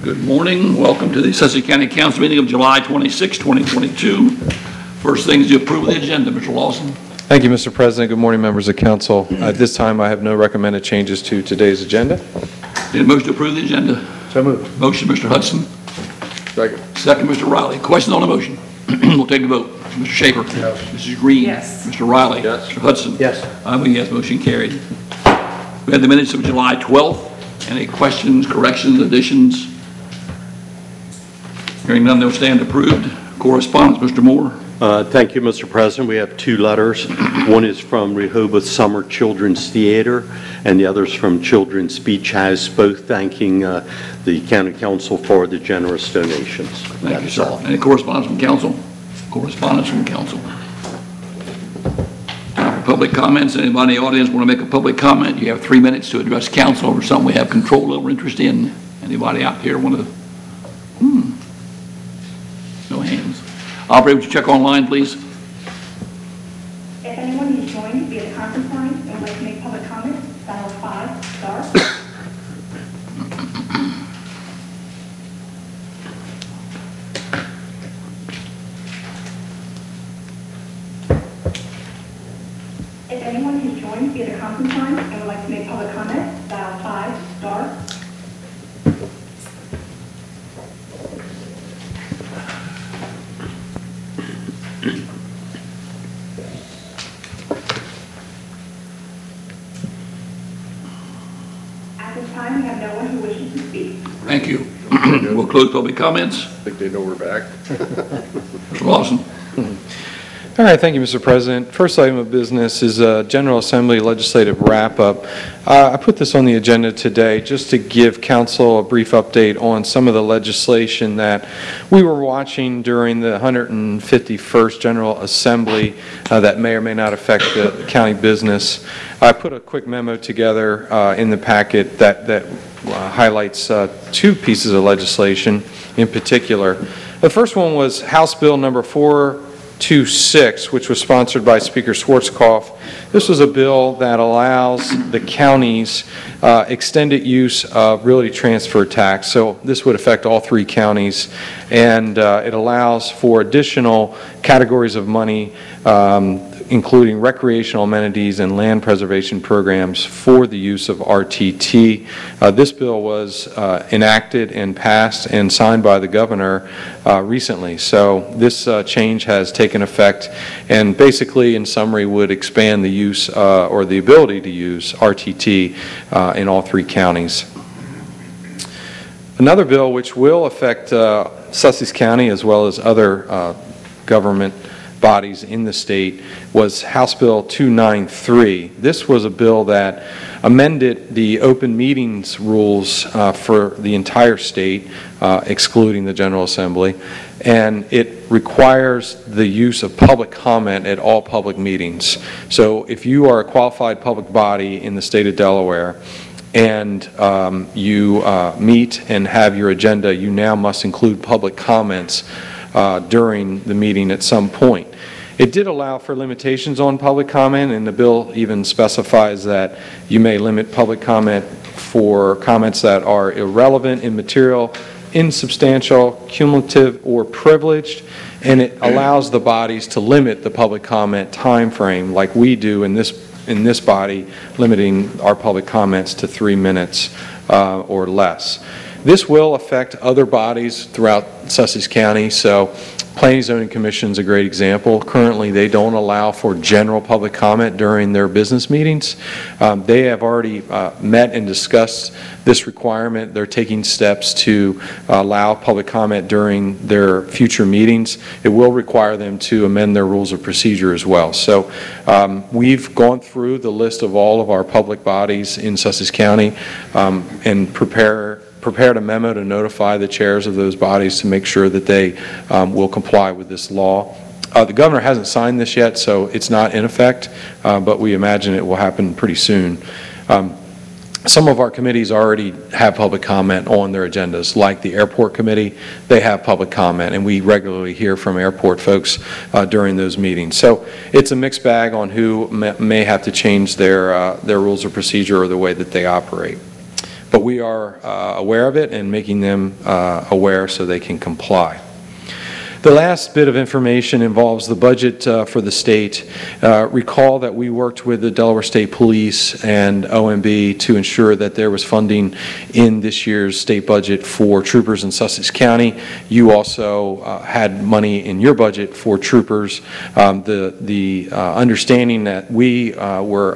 Good morning. Welcome to the Sussex County Council meeting of July 26, 2022. First thing is to approve the agenda. Mr. Lawson. Thank you, Mr. President. Good morning, members of council. At this time, I have no recommended changes to today's agenda. Need a motion to approve the agenda? So moved. Motion, Mr. Hudson. Second. Second, Mr. Riley. Question on the motion. We'll take a vote. Mr. Shaper. Yes. Mrs. Green. Yes. Mr. Riley. Yes. Mr. Hudson. Yes. I vote yes. Motion carried. We have the minutes of July 12th. Any questions, corrections, additions? Hearing none, they'll stand approved. Correspondence, Mr. Moore. Thank you, Mr. President. We have two letters. One is from Rehoboth Summer Children's Theater, and the other is from Children's Beach House, both thanking the County Council for the generous donations. Thank you, sir. Any correspondence from council? Correspondence from council. Time for public comments. Anybody in the audience want to make a public comment? You have 3 minutes to address council over something we have control over, interest in. Anybody out there want to? No hands. Operator, would you check online, please? If anyone is joined via the conference line and would like to make public comment, dial 5 star. If anyone has joined via the conference line and would like to make public comment, dial 5 star. At this time, we have no one who wishes to speak. Thank you. We'll close public comments. I think they know we're back. Mr. Lawson. All right, thank you, Mr. President. First item of business is a General Assembly legislative wrap-up. I put this on the agenda today just to give council a brief update on some of the legislation that we were watching during the 151st General Assembly that may or may not affect the county business. I put a quick memo together in the packet that highlights two pieces of legislation in particular. The first one was House Bill number 426, which was sponsored by Speaker Schwarzkopf. This was a bill that allows the counties extended use of realty transfer tax. So this would affect all 3 counties, and it allows for additional categories of money, including recreational amenities and land preservation programs for the use of RTT. This bill was enacted and passed and signed by the governor recently. So this change has taken effect and basically, in summary, would expand the use or the ability to use RTT in all 3 counties. Another bill which will affect Sussex County as well as other government bodies in the state was House Bill 293. This was a bill that amended the open meetings rules for the entire state, excluding the General Assembly, and it requires the use of public comment at all public meetings. So if you are a qualified public body in the state of Delaware and you meet and have your agenda, you now must include public comments during the meeting at some point. It did allow for limitations on public comment, and the bill even specifies that you may limit public comment for comments that are irrelevant, immaterial, insubstantial, cumulative, or privileged, and it allows the bodies to limit the public comment time frame like we do in this body, limiting our public comments to 3 minutes or less. This will affect other bodies throughout Sussex County. So Planning and Zoning Commission is a great example. Currently, they don't allow for general public comment during their business meetings. They have already met and discussed this requirement. They're taking steps to allow public comment during their future meetings. It will require them to amend their rules of procedure as well. So we've gone through the list of all of our public bodies in Sussex County and prepared a memo to notify the chairs of those bodies to make sure that they will comply with this law. The governor hasn't signed this yet, so it's not in effect, but we imagine it will happen pretty soon. Some of our committees already have public comment on their agendas, like the Airport Committee. They have public comment, and we regularly hear from airport folks during those meetings. So it's a mixed bag on who may have to change their rules of procedure or the way that they operate. But we are aware of it and making them aware so they can comply. The last bit of information involves the budget for the state. Recall that we worked with the Delaware State Police and OMB to ensure that there was funding in this year's state budget for troopers in Sussex County. You also had money in your budget for troopers. The understanding that we were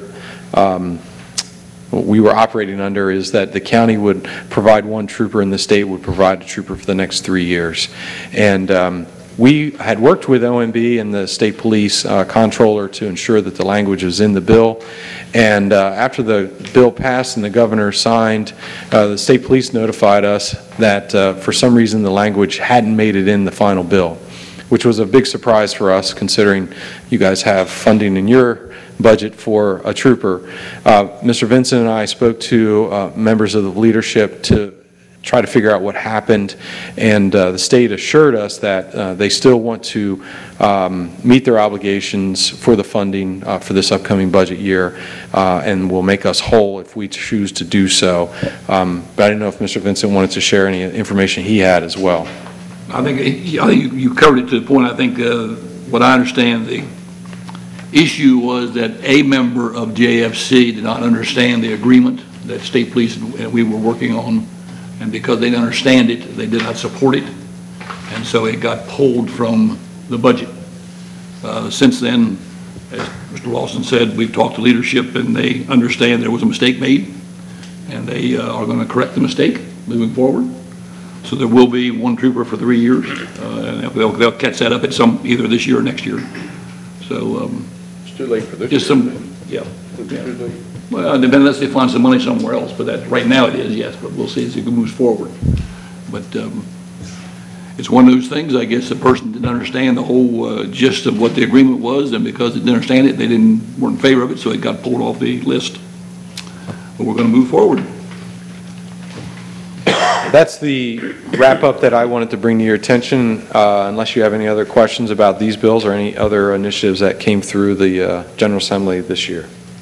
operating under is that the county would provide one trooper and the state would provide a trooper for the next 3 years. And we had worked with OMB and the state police comptroller to ensure that the language was in the bill. And after the bill passed and the governor signed, the state police notified us that for some reason the language hadn't made it in the final bill, which was a big surprise for us considering you guys have funding in your budget for a trooper. Mr. Vincent and I spoke to members of the leadership to try to figure out what happened, and the state assured us that they still want to meet their obligations for the funding for this upcoming budget year and will make us whole if we choose to do so. But I didn't know if Mr. Vincent wanted to share any information he had as well. I think you covered it to the point. I think what I understand, the issue was that a member of JFC did not understand the agreement that state police and we were working on, and because they didn't understand it, they did not support it, and so it got pulled from the budget. Since then, as Mr. Lawson said, we've talked to leadership and they understand there was a mistake made, and they are going to correct the mistake moving forward. So there will be one trooper for 3 years, and they'll catch that up at either this year or next year. So It's too late for this. just year. yeah. It's too late. Well, unless they find some money somewhere else, but that right now it is, yes. But we'll see as it moves forward. But it's one of those things. I guess the person didn't understand the whole gist of what the agreement was, and because they didn't understand it, they weren't in favor of it, so it got pulled off the list. But we're going to move forward. That's the wrap-up that I wanted to bring to your attention, unless you have any other questions about these bills or any other initiatives that came through the General Assembly this year.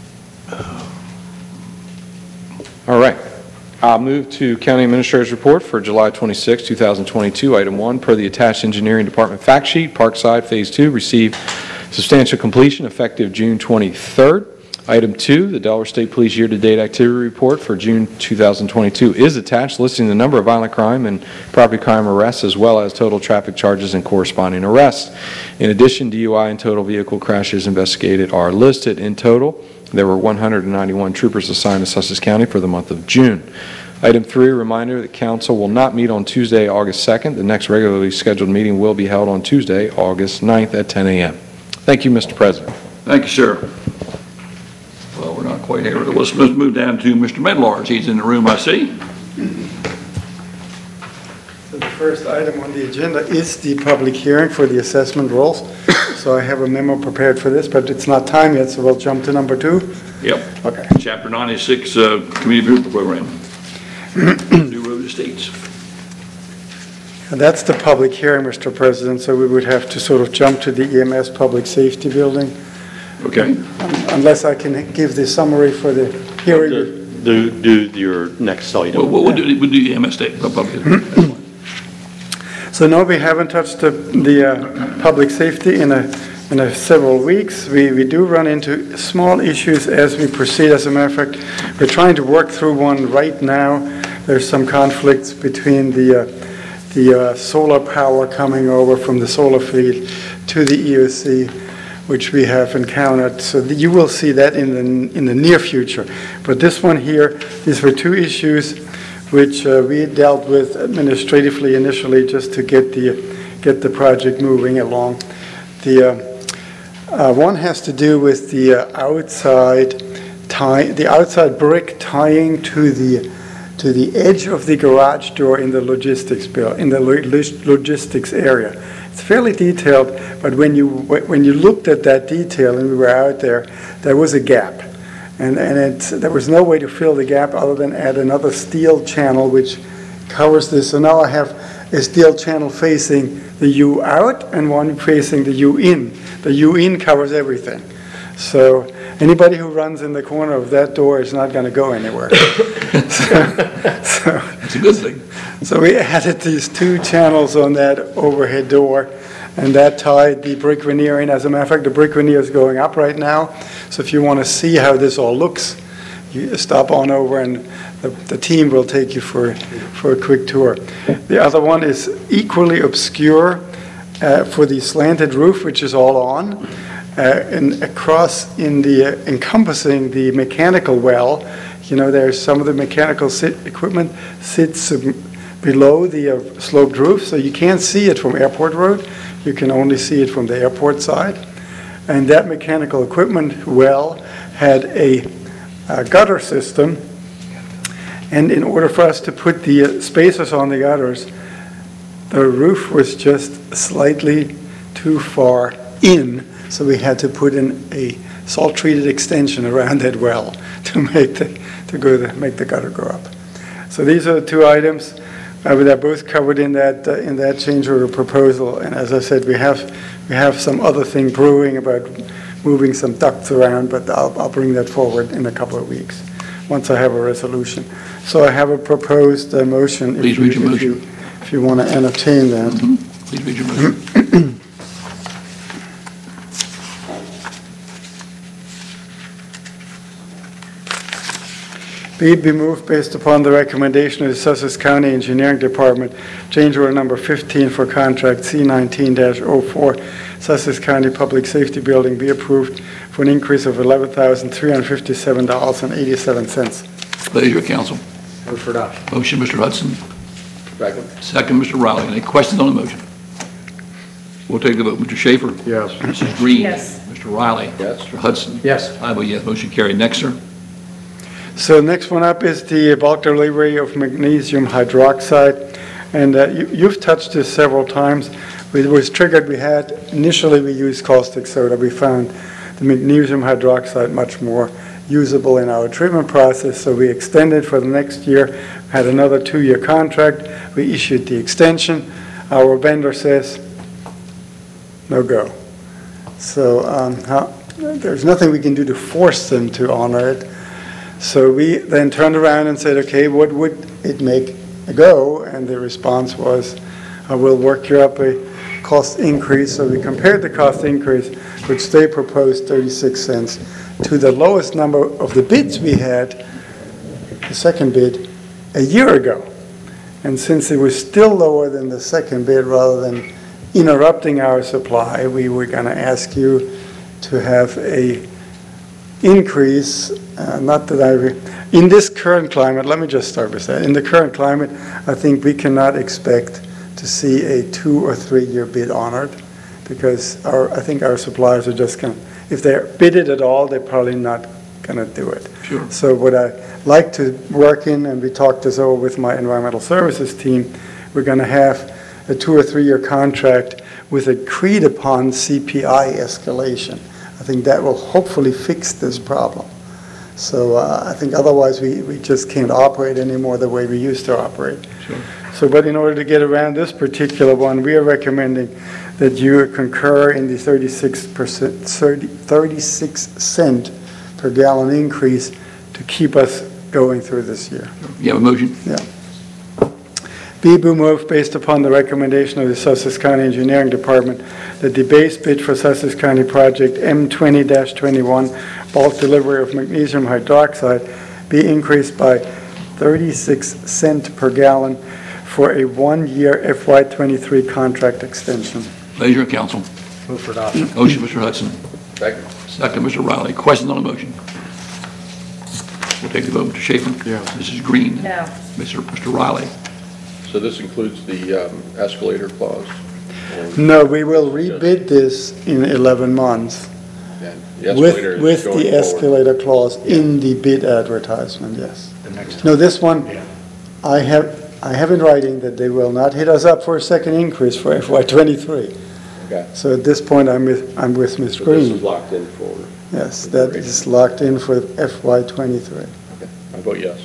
All right. I'll move to County Administrator's Report for July 26, 2022. Item 1, per the attached Engineering Department fact sheet, Parkside Phase 2 received substantial completion effective June 23rd. Item 2, the Delaware State Police Year-to-Date Activity Report for June 2022 is attached, listing the number of violent crime and property crime arrests as well as total traffic charges and corresponding arrests. In addition, DUI and total vehicle crashes investigated are listed. In total, there were 191 troopers assigned to Sussex County for the month of June. Item 3, a reminder that Council will not meet on Tuesday, August 2nd. The next regularly scheduled meeting will be held on Tuesday, August 9th at 10 a.m. Thank you, Mr. President. Thank you, sir. Well, we're not quite here. Let's move down to Mr. Medlars. He's in the room, I see. So the first item on the agenda is the public hearing for the assessment rolls. So I have a memo prepared for this, but it's not time yet, so we'll jump to number 2. Yep. Okay. Chapter 96, Community Improvement Program. New Road Estates. And that's the public hearing, Mr. President, so we would have to sort of jump to the EMS Public Safety Building, Okay. unless I can give the summary for the hearing. Do your next item. We'll do the EMS state. So no, we haven't touched the public safety in several weeks. We do run into small issues as we proceed. As a matter of fact, we're trying to work through one right now. There's some conflicts between the solar power coming over from the solar field to the EOC, which we have encountered. So you will see that in the near future. But this one here, these were 2 issues which we dealt with administratively initially just to get the project moving along. The one has to do with the outside brick tying to the edge of the garage door in the logistics area. It's fairly detailed, but when you looked at that detail and we were out there was a gap. And there was no way to fill the gap other than add another steel channel which covers this. So now I have a steel channel facing the U out and one facing the U in. The U in covers everything. So anybody who runs in the corner of that door is not going to go anywhere. That's a good thing. So we added these 2 channels on that overhead door, and that tied the brick veneer in. As a matter of fact, the brick veneer is going up right now. So if you want to see how this all looks, you stop on over and the team will take you for a quick tour. The other one is equally obscure for the slanted roof, which is all on, and across encompassing the mechanical well. There's some of the mechanical equipment sits below the sloped roof, so you can't see it from Airport Road. You can only see it from the airport side. And that mechanical equipment well had a gutter system, and in order for us to put the spacers on the gutters, the roof was just slightly too far in, so we had to put in a salt-treated extension around that well to make the gutter go up. So these are the 2 items. They're both covered in that change order proposal. And as I said, we have some other thing brewing about moving some ducts around, but I'll bring that forward in a couple of weeks once I have a resolution. So I have a proposed motion. Please read your motion. If you want to entertain that. Please read your motion. Be moved based upon the recommendation of the Sussex County Engineering Department, change order number 15 for contract C19-04, Sussex County Public Safety Building be approved for an increase of $11,357.87. Pleasure, council. Move for adoption. Motion, Mr. Hudson. Second. Second, Mr. Riley. Any questions on the motion? We'll take the vote. Mr. Schaefer? Yes. Mrs. Green? Yes. Mr. Riley? Yes. Mr. Hudson? Yes. I vote yes. Motion carried. Next, sir. So next one up is the bulk delivery of magnesium hydroxide. And you've touched this several times. It was triggered, initially we used caustic soda. We found the magnesium hydroxide much more usable in our treatment process, so we extended for the next year, had another 2-year contract. We issued the extension. Our vendor says, no go. So there's nothing we can do to force them to honor it. So we then turned around and said, okay, what would it make a go? And the response was, we'll work you up a cost increase. So we compared the cost increase, which they proposed 36 cents, to the lowest number of the bids we had, the second bid, a year ago. And since it was still lower than the second bid, rather than interrupting our supply, we were going to ask you to have a increase, in this current climate, let me just start with that. In the current climate, I think we cannot expect to see a 2 or 3 year bid honored, because I think our suppliers are just going to, if they're bidded at all, they're probably not going to do it. Sure. So what I like to work in, and we talked this over with my environmental services team, we're going to have a 2 or 3 year contract with agreed upon CPI escalation. I think that will hopefully fix this problem. So I think otherwise we just can't operate anymore the way we used to operate. Sure. So, but in order to get around this particular one, we are recommending that you concur in the 36 cent per gallon increase to keep us going through this year. You have a motion? Yeah. Be moved based upon the recommendation of the Sussex County Engineering Department that the base bid for Sussex County project M20-21 bulk delivery of magnesium hydroxide be increased by 36 cents per gallon for a 1-year FY23 contract extension. Pleasure, council. Move for adoption. Motion, Mr. Hudson. Second. Second, Mr. Riley. Questions on the motion? We'll take the vote. Mr. Schaefer? Yes. Mrs. Green? No. Mr. Riley? So this includes the escalator clause? Or- No, we will rebid this in 11 months and the escalator is with going the forward. escalator clause in the bid advertisement, yes. The next No, this one, I have in writing that they will not hit us up for a second increase for FY23. Okay. So at this point, I'm with Ms. So this Green. is locked in for, Yes, that is locked in for FY23. okay, I vote yes.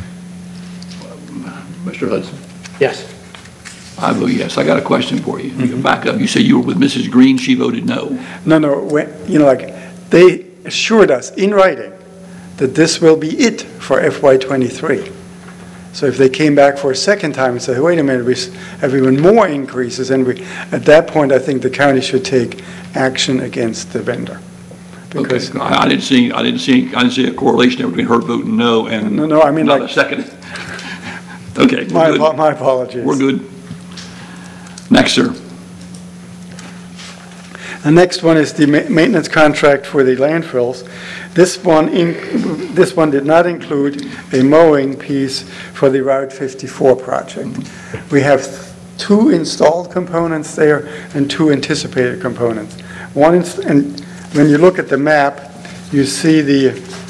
Mr. Hudson? Yes. I vote yes. I got a question for you. You can back up. You said you were with Mrs. Green. She voted no. No, assured us in writing that this will be it for FY23. So if they came back for a second time and said, wait a minute, we have even more increases, and at that point, I think the county should take action against the vendor. Okay, I didn't see a correlation there between her voting no and No, I mean, not like- a second. Okay, My we're good. apologies. We're good. Next, sir. The next one is the maintenance contract for the landfills. This one did not include a mowing piece for the Route 54 project. We have 2 installed components there and 2 anticipated components. And when you look at the map, you see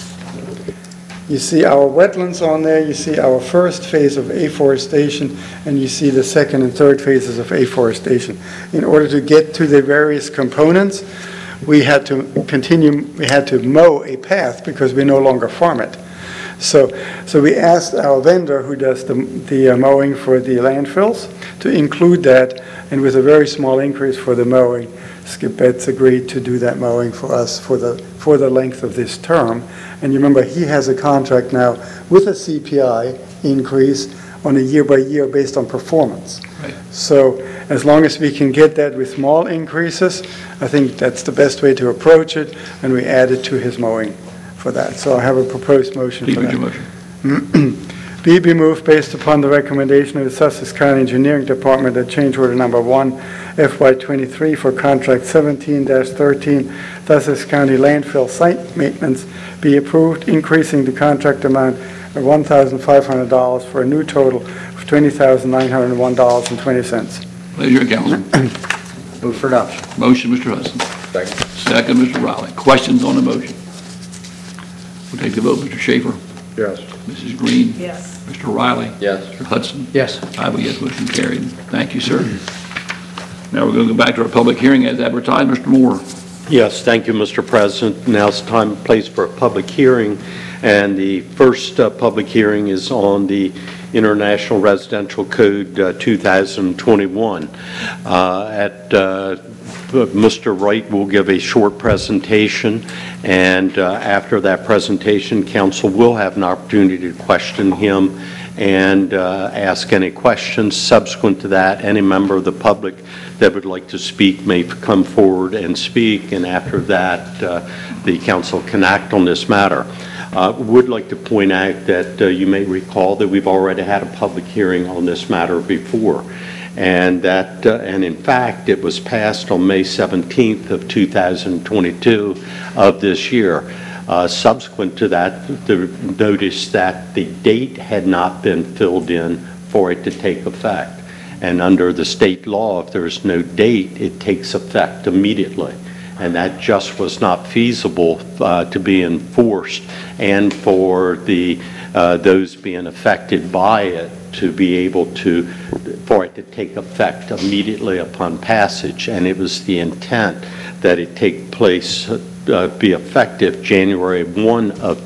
our wetlands on there, you see our first phase of afforestation, and you see the second and third phases of afforestation. In order to get to the various components, we had to mow a path because we no longer farm it. So we asked our vendor who does the mowing for the landfills to include that, and with a very small increase for the mowing, Skip Betts agreed to do that mowing for us for the length of this term. And you remember, he has a contract now with a CPI increase on a year-by-year based on performance. Right. So as long as we can get that with small increases, I think that's the best way to approach it, and we added to his mowing for that. So I have a proposed motion Please for read that. your motion. Be moved based upon the recommendation of the Sussex County Engineering Department that change order number 1, FY23 for contract 17-13, Sussex County landfill site maintenance be approved, increasing the contract amount of $1,500 for a new total of $20,901.20. Pleasure, council. Move for adoption. Motion, Mr. Hudson. Second. Second, Mr. Riley. Questions on the motion? We'll take the vote. Mr. Schaefer? Yes. Mrs. Green? Yes. Mr. Riley? Yes. Mr. Hudson? Yes. I vote yes, motion carried. Thank you, sir. Now we're going to go back to our public hearing as advertised. Mr. Moore. Yes, thank you, Mr. President. Now it's time and place for a public hearing, and the first public hearing is on the International Residential Code 2021. Mr. Wright will give a short presentation, and after that presentation, council will have an opportunity to question him and ask any questions. Subsequent to that, any member of the public that would like to speak may come forward and speak, and after that, the council can act on this matter. Would like to point out that you may recall that we've already had a public hearing on this matter before, and in fact, it was passed on May 17th of 2022 of this year. Subsequent to that, the notice that the date had not been filled in for it to take effect. And under the state law, if there's no date, it takes effect immediately. And that just was not feasible to be enforced, and for those being affected by it to be able for it to take effect immediately upon passage. And it was the intent that it take place, be effective January 1 of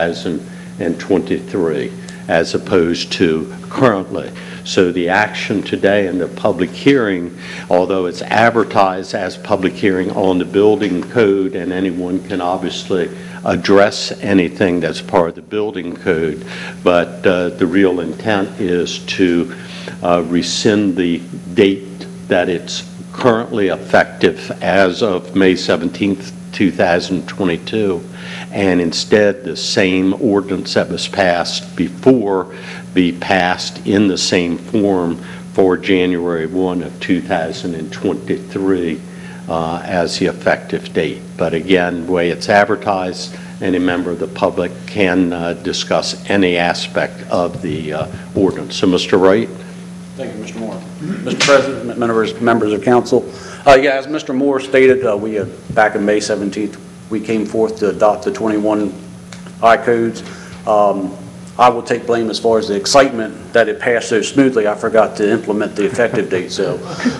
2023, as opposed to currently. So the action today in the public hearing, although it's advertised as public hearing on the building code, and anyone can obviously address anything that's part of the building code, but the real intent is to rescind the date that it's currently effective as of May 17th, 2022, and instead the same ordinance that was passed before be passed in the same form for January 1 of 2023 as the effective date. But again, the way it's advertised, any member of the public can discuss any aspect of the ordinance. So, Mr. Wright? Thank you, Mr. Moore. Mr. President, members of council. As Mr. Moore stated, back in May 17th, we came forth to adopt the 21 I-codes. I will take blame as far as the excitement that it passed so smoothly. I forgot to implement the effective date. So,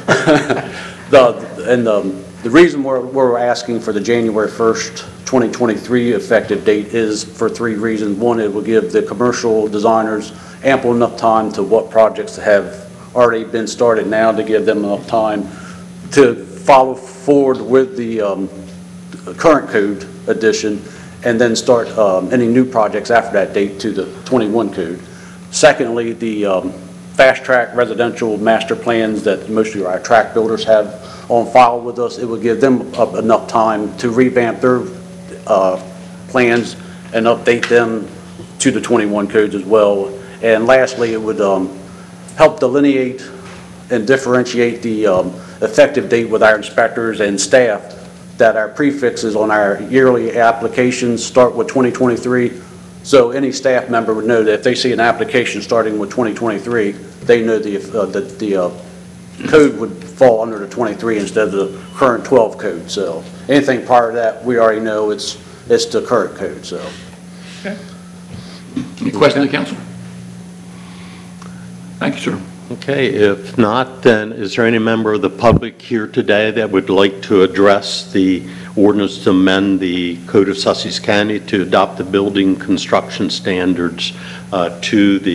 the reason we're asking for the January 1st, 2023 effective date is for 3 reasons. One, it will give the commercial designers ample enough time to what projects have already been started now, to give them enough time to follow forward with the current code edition, and then start any new projects after that date to the 21 code. Secondly, the fast-track residential master plans that most of our tract builders have on file with us, it would give them enough time to revamp their plans and update them to the 21 codes as well. And lastly, it would help delineate and differentiate the effective date with our inspectors and staff, that our prefixes on our yearly applications start with 2023. So any staff member would know that if they see an application starting with 2023, they know the code would fall under the 23 instead of the current 12 code. So anything prior to that, we already know it's the current code. So. Okay. Any questions of the council? Thank you, sir. Okay, if not, then is there any member of the public here today that would like to address the ordinance to amend the Code of Sussex County to adopt the building construction standards to the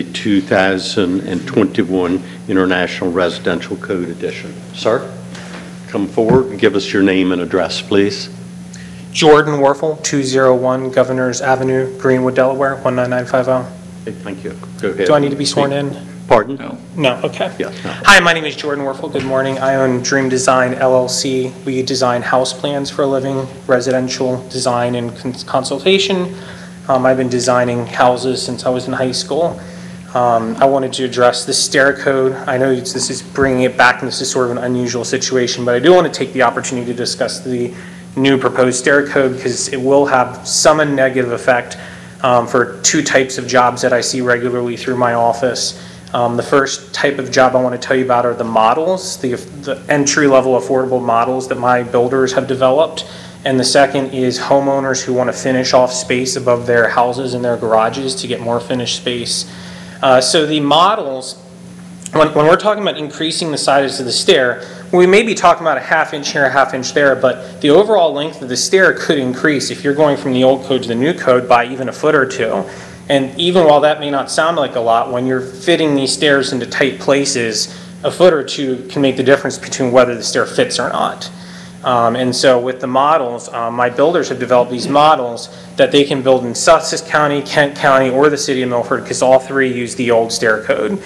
2021 International Residential Code Edition? Sir, come forward and give us your name and address, please. Jordan Warfel, 201 Governors Avenue, Greenwood, Delaware, 19950. Okay, thank you. Go ahead. Do I need to be sworn in? Pardon? No. No, okay. Yeah. No. Hi, my name is Jordan Warfel. Good morning. I own Dream Design LLC. We design house plans for a living, residential design and consultation. I've been designing houses since I was in high school. I wanted to address the stair code. I know this is bringing it back, and this is sort of an unusual situation, but I do want to take the opportunity to discuss the new proposed stair code because it will have some negative effect for two types of jobs that I see regularly through my office. The first type of job I want to tell you about are the models, the entry-level affordable models that my builders have developed. And the second is homeowners who want to finish off space above their houses and their garages to get more finished space. So the models, when we're talking about increasing the size of the stair, we may be talking about a ½ inch here, a ½ inch there, but the overall length of the stair could increase if you're going from the old code to the new code by even a foot or two. And even while that may not sound like a lot, when you're fitting these stairs into tight places, a foot or two can make the difference between whether the stair fits or not. And so with the models, my builders have developed these models that they can build in Sussex County, Kent County, or the city of Milford, because all three use the old stair code.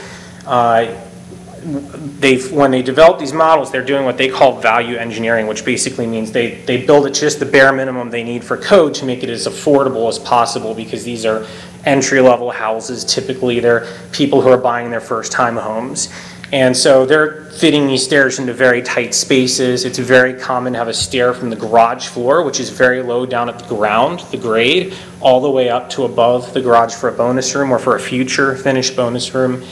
When they develop these models, they're doing what they call value engineering, which basically means they build it just the bare minimum they need for code to make it as affordable as possible, because these are entry-level houses. Typically, they're people who are buying their first-time homes. And so they're fitting these stairs into very tight spaces. It's very common to have a stair from the garage floor, which is very low down at the ground, the grade, all the way up to above the garage for a bonus room or for a future finished bonus room.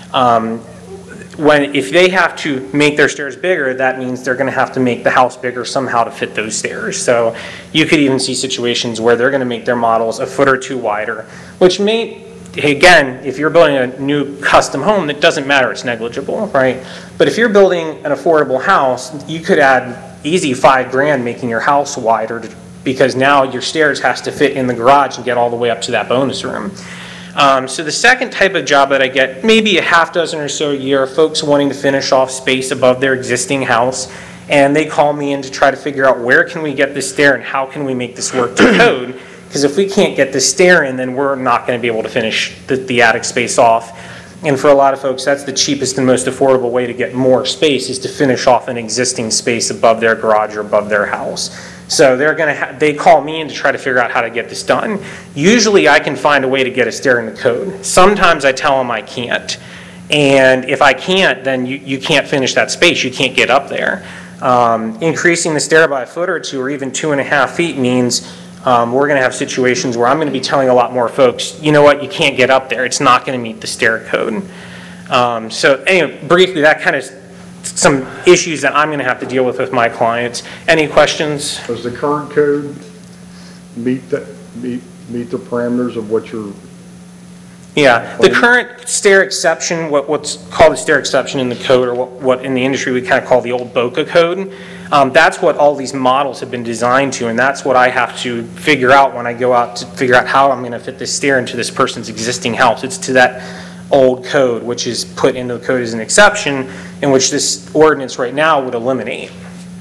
If they have to make their stairs bigger, that means they're going to have to make the house bigger somehow to fit those stairs. So you could even see situations where they're going to make their models a foot or two wider, which may, again, if you're building a new custom home, it doesn't matter, it's negligible, right? But if you're building an affordable house, you could add easy $5,000 making your house wider, because now your stairs has to fit in the garage and get all the way up to that bonus room. So the second type of job that I get, maybe a half dozen or so a year, folks wanting to finish off space above their existing house, and they call me in to try to figure out where can we get this stair and how can we make this work to code. Because if we can't get this stair in, then we're not going to be able to finish the attic space off. And for a lot of folks, that's the cheapest and most affordable way to get more space, is to finish off an existing space above their garage or above their house. So they call me in to try to figure out how to get this done. Usually I can find a way to get a stair in the code. Sometimes I tell them I can't. And if I can't, then you can't finish that space. You can't get up there. Increasing the stair by a foot or two, or even 2.5 feet, means we're going to have situations where I'm going to be telling a lot more folks, you know what, you can't get up there. It's not going to meet the stair code. So anyway, briefly, that kind of some issues that I'm going to have to deal with my clients. Any questions? Does the current code meet the parameters of what you're? Yeah, the current stair exception, what's called a stair exception in the code, or what in the industry we kind of call the old BOCA code, that's what all these models have been designed to, and that's what I have to figure out when I go out to figure out how I'm going to fit this stair into this person's existing house. It's to that old code, which is put into the code as an exception, in which this ordinance right now would eliminate.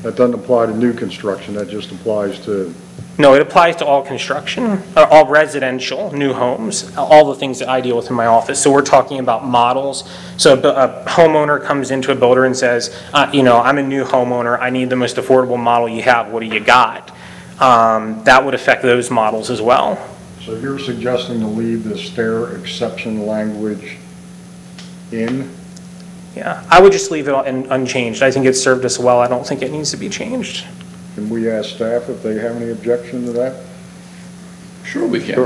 That doesn't apply to new construction, that just applies to, No, it applies to all construction, all residential, new homes, all the things that I deal with in my office. So we're talking about models. So a homeowner comes into a builder and says, I'm a new homeowner, I need the most affordable model you have, what do you got? That would affect those models as well. so you're suggesting to leave the stair exception language in? Yeah, I would just leave it unchanged. I think it's served us well. I don't think it needs to be changed. Can we ask staff if they have any objection to that? Sure we can.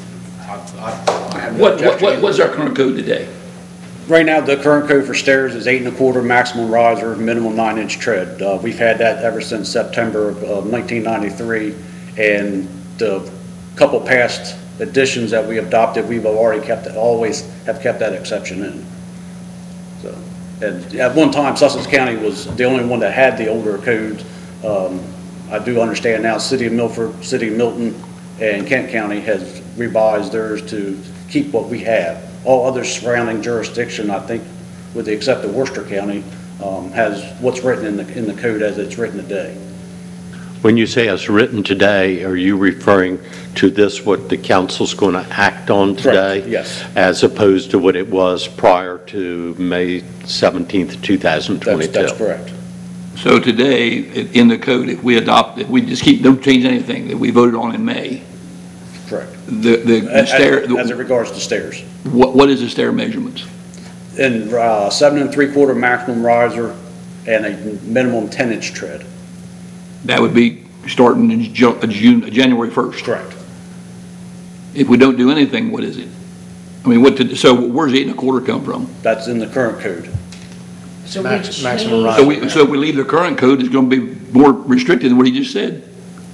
What's our current code today? Right now, the current code for stairs is 8 1/4 maximum riser, minimum 9-inch tread. We've had that ever since September of 1993, and the couple past additions that we adopted, we've already always have kept that exception in. So, and at one time, Sussex County was the only one that had the older codes. I do understand now, City of Milford, City of Milton, and Kent County has revised theirs to keep what we have. All other surrounding jurisdiction, I think, with the except of Worcester County, has what's written in the code as it's written today. When you say as written today, are you referring to this, what the council's going to act on today? Correct, yes. As opposed to what it was prior to May 17th, 2022? That's correct. So today, in the code, if we just don't change anything that we voted on in May, Correct. the stair, As it regards to stairs. what is the stair measurements? And 7 3/4 maximum riser and a minimum 10-inch tread. That would be starting in January 1st. Correct. If we don't do anything, what is it? I mean, so where's the 8 1/4 come from? That's in the current code. So Maximum rise. So if we leave the current code, it's going to be more restricted than what he just said.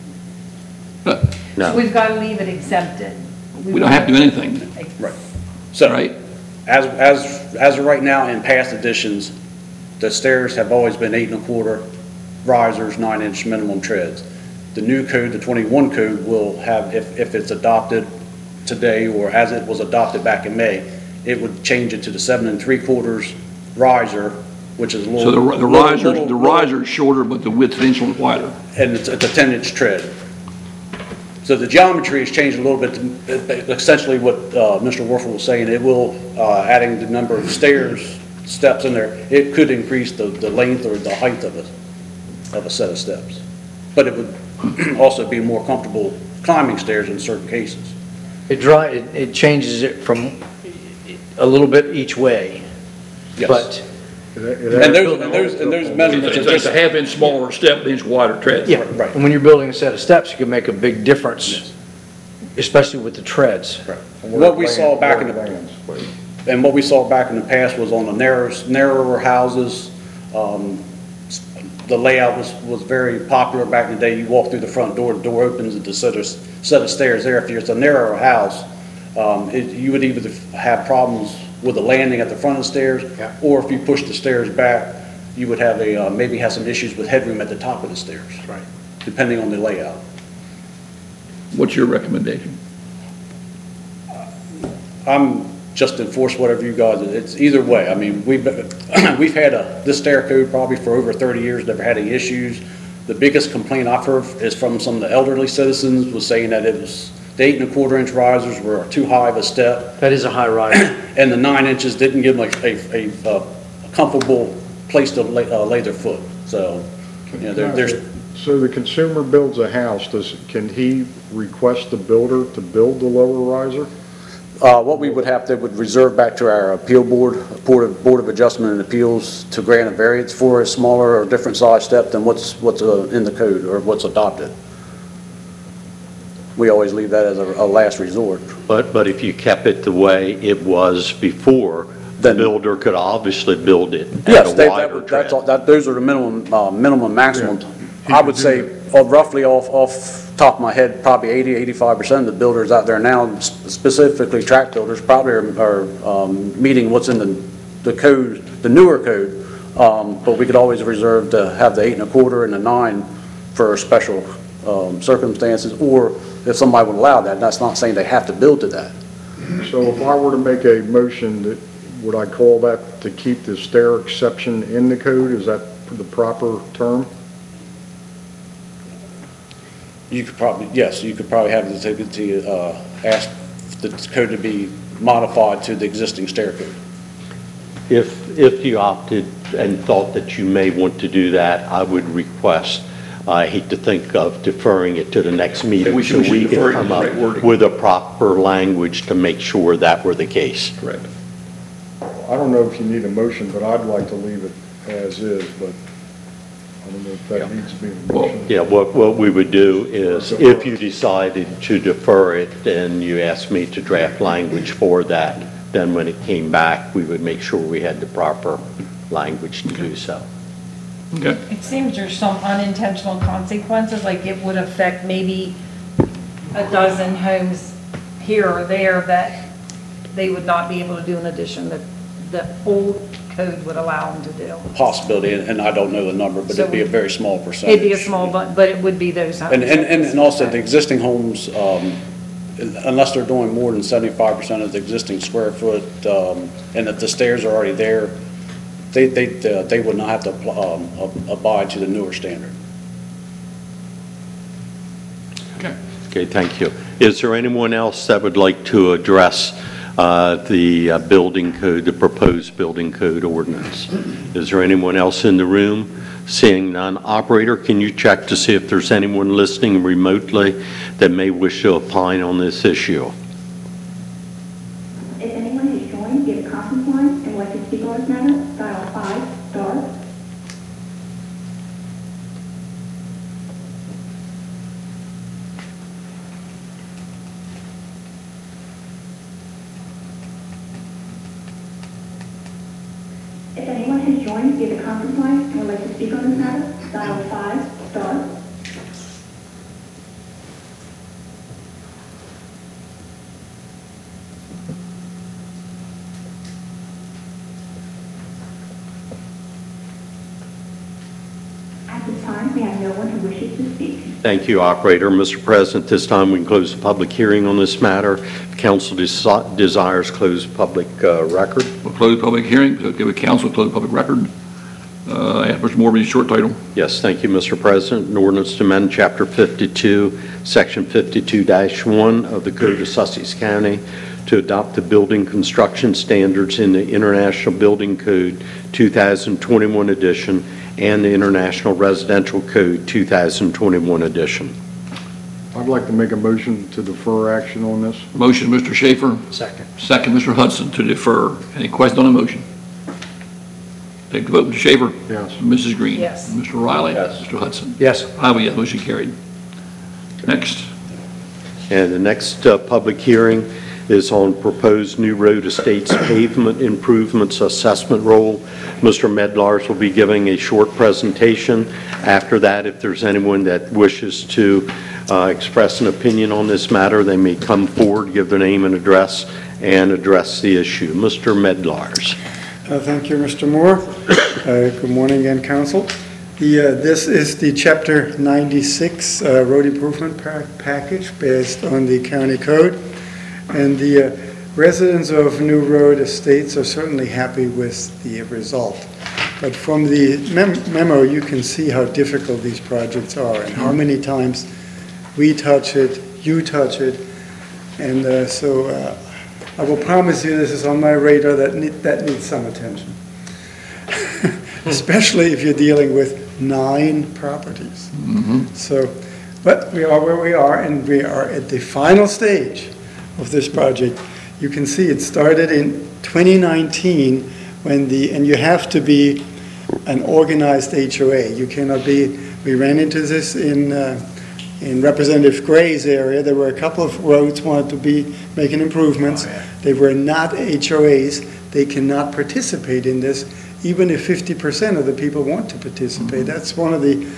No. we've got to leave it exempted. We don't have to do anything, Right. So, right? as of right now, in past editions, the stairs have always been 8 1/4 risers, 9-inch minimum treads. The new code, the 21 code, will have, if it's adopted today or as it was adopted back in May, it would change it to the 7 3/4 riser, which is a little. So the riser's shorter, but the width's an inch wider. And it's a 10-inch tread. So the geometry has changed a little bit. Essentially what Mr. Warfel was saying, it will, adding the number of steps in there, it could increase the length or the height of a set of steps. But it would also be more comfortable climbing stairs in certain cases. It changes it from a little bit each way. Yes. But And those measurements are It's just. a half-inch smaller step, an inch wider tread. yeah, Right. and when you're building a set of steps, you can make a big difference, especially with the treads. Right. What we saw back in the past was on the narrower houses. The layout was very popular back in the day. You walk through the front door, the door opens, and the set of stairs there. If it's a narrower house, you would either have problems with the landing at the front of the stairs, Yeah. or if you push the stairs back, you would have maybe have some issues with headroom at the top of the stairs. Right. Depending on the layout. What's your recommendation? I'm just enforce whatever you guys, it's either way. I mean, we've had this stair code probably for over 30 years, never had any issues. The biggest complaint I've heard is from some of the elderly citizens was saying that the 8 1/4 inch risers were too high of a step, That is a high rise. and the 9 inches didn't give them a comfortable place to lay their foot. So, you know, there's, So the consumer builds a house, can he request the builder to build the lower riser? what we would have to, would reserve back to our appeal board, Board of Adjustment and Appeals, to grant a variance for a smaller or different size step than what's in the code or what's adopted. We always leave that as a last resort. But if you kept it the way it was before, the Then- builder could obviously build it Yes, at a wider tread. those are the minimum, maximum. I would say roughly off top of my head, probably 85% of the builders out there now, specifically tract builders, probably are meeting what's in the code, the newer code. But we could always reserve to have the 8 1/4 and the 9 for special circumstances, or if somebody would allow that. That's not saying they have to build to that. So if I were to make a motion, would I call that to keep the stair exception in the code? Is that the proper term? You could probably, yes, you could probably have the ask the code to be modified to the existing stair code. If you opted and thought that you may want to do that, I would request, I hate to think of deferring it to the next meeting. We should so we defer it can to come the up right wording. with a proper language to make sure that were the case. Correct. I don't know if you need a motion, but I'd like to leave it as is, but I don't know if that needs to be a motion. Yeah, what we would do is, if you decided to defer it and you asked me to draft language for that, then when it came back, we would make sure we had the proper language to do so. Okay. It seems there's some unintentional consequences, like it would affect maybe a dozen homes here or there that they would not be able to do an addition that the old code would allow them to do. Possibility, and I don't know the number, but So it'd be a very small percentage. It'd be a small, but it would be those homes. And also the existing homes, unless they're doing more than 75% of the existing square foot, and if the stairs are already there, they would not have to abide to the newer standard. Okay, thank you. Is there anyone else that would like to address the building code, the proposed building code ordinance? Is there anyone else in the room? Seeing none. Operator, can you check to see if there's anyone listening remotely that may wish to opine on this issue? If anyone has joined via the conference line and would like to speak on this matter, dial 5*. If anyone has joined via the conference line and would like to speak on this matter, dial 5*. At this time, we have no one who wishes to speak. Thank you, Operator. Mr. President, this time we can close the public hearing on this matter. If council desires close public record. We'll close the public hearing. Okay with council, close the public record. Ask Mr. Moore, read short title. Yes, thank you, Mr. President. An ordinance to amend Chapter 52, Section 52-1 of the Code of Sussex County to adopt the building construction standards in the International Building Code 2021 edition and the International Residential Code 2021 edition. I'd like to make a motion to defer action on this. Motion, Mr. Schaefer. Second. Second, Mr. Hudson, to defer. Any question on the motion? Take the vote, Mr. Schaefer. Yes. Mrs. Green. Yes. Mr. Riley. Yes. Mr. Hudson. Yes. I vote yes, motion carried. Next. And the next public hearing is on proposed new road estates pavement improvements assessment roll. Mr. Medlars will be giving a short presentation. After that, if there's anyone that wishes to express an opinion on this matter, they may come forward, give their name and address, and address the issue. Mr. Medlars. Thank you, Mr. Moore. Good morning again, Council. This is the Chapter 96 road improvement package based on the county code. And the residents of New Road Estates are certainly happy with the result. But from the memo, you can see how difficult these projects are and how many times we touch it, you touch it. And so I will promise you this is on my radar that needs some attention. Especially if you're dealing with 9 properties. So, but we are where we are, and we are at the final stage of this project. You can see it started in 2019 when and you have to be an organized HOA. You cannot be, we ran into this in Representative Gray's area. There were a couple of roads wanted to be making improvements. They were not HOAs. They cannot participate in this, even if 50% of the people want to participate. That's one of the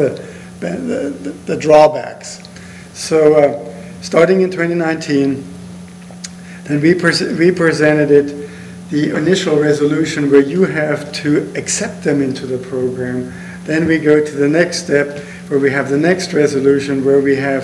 drawbacks. So starting in 2019, then we presented it, the initial resolution where you have to accept them into the program. Then we go to the next step where we have the next resolution where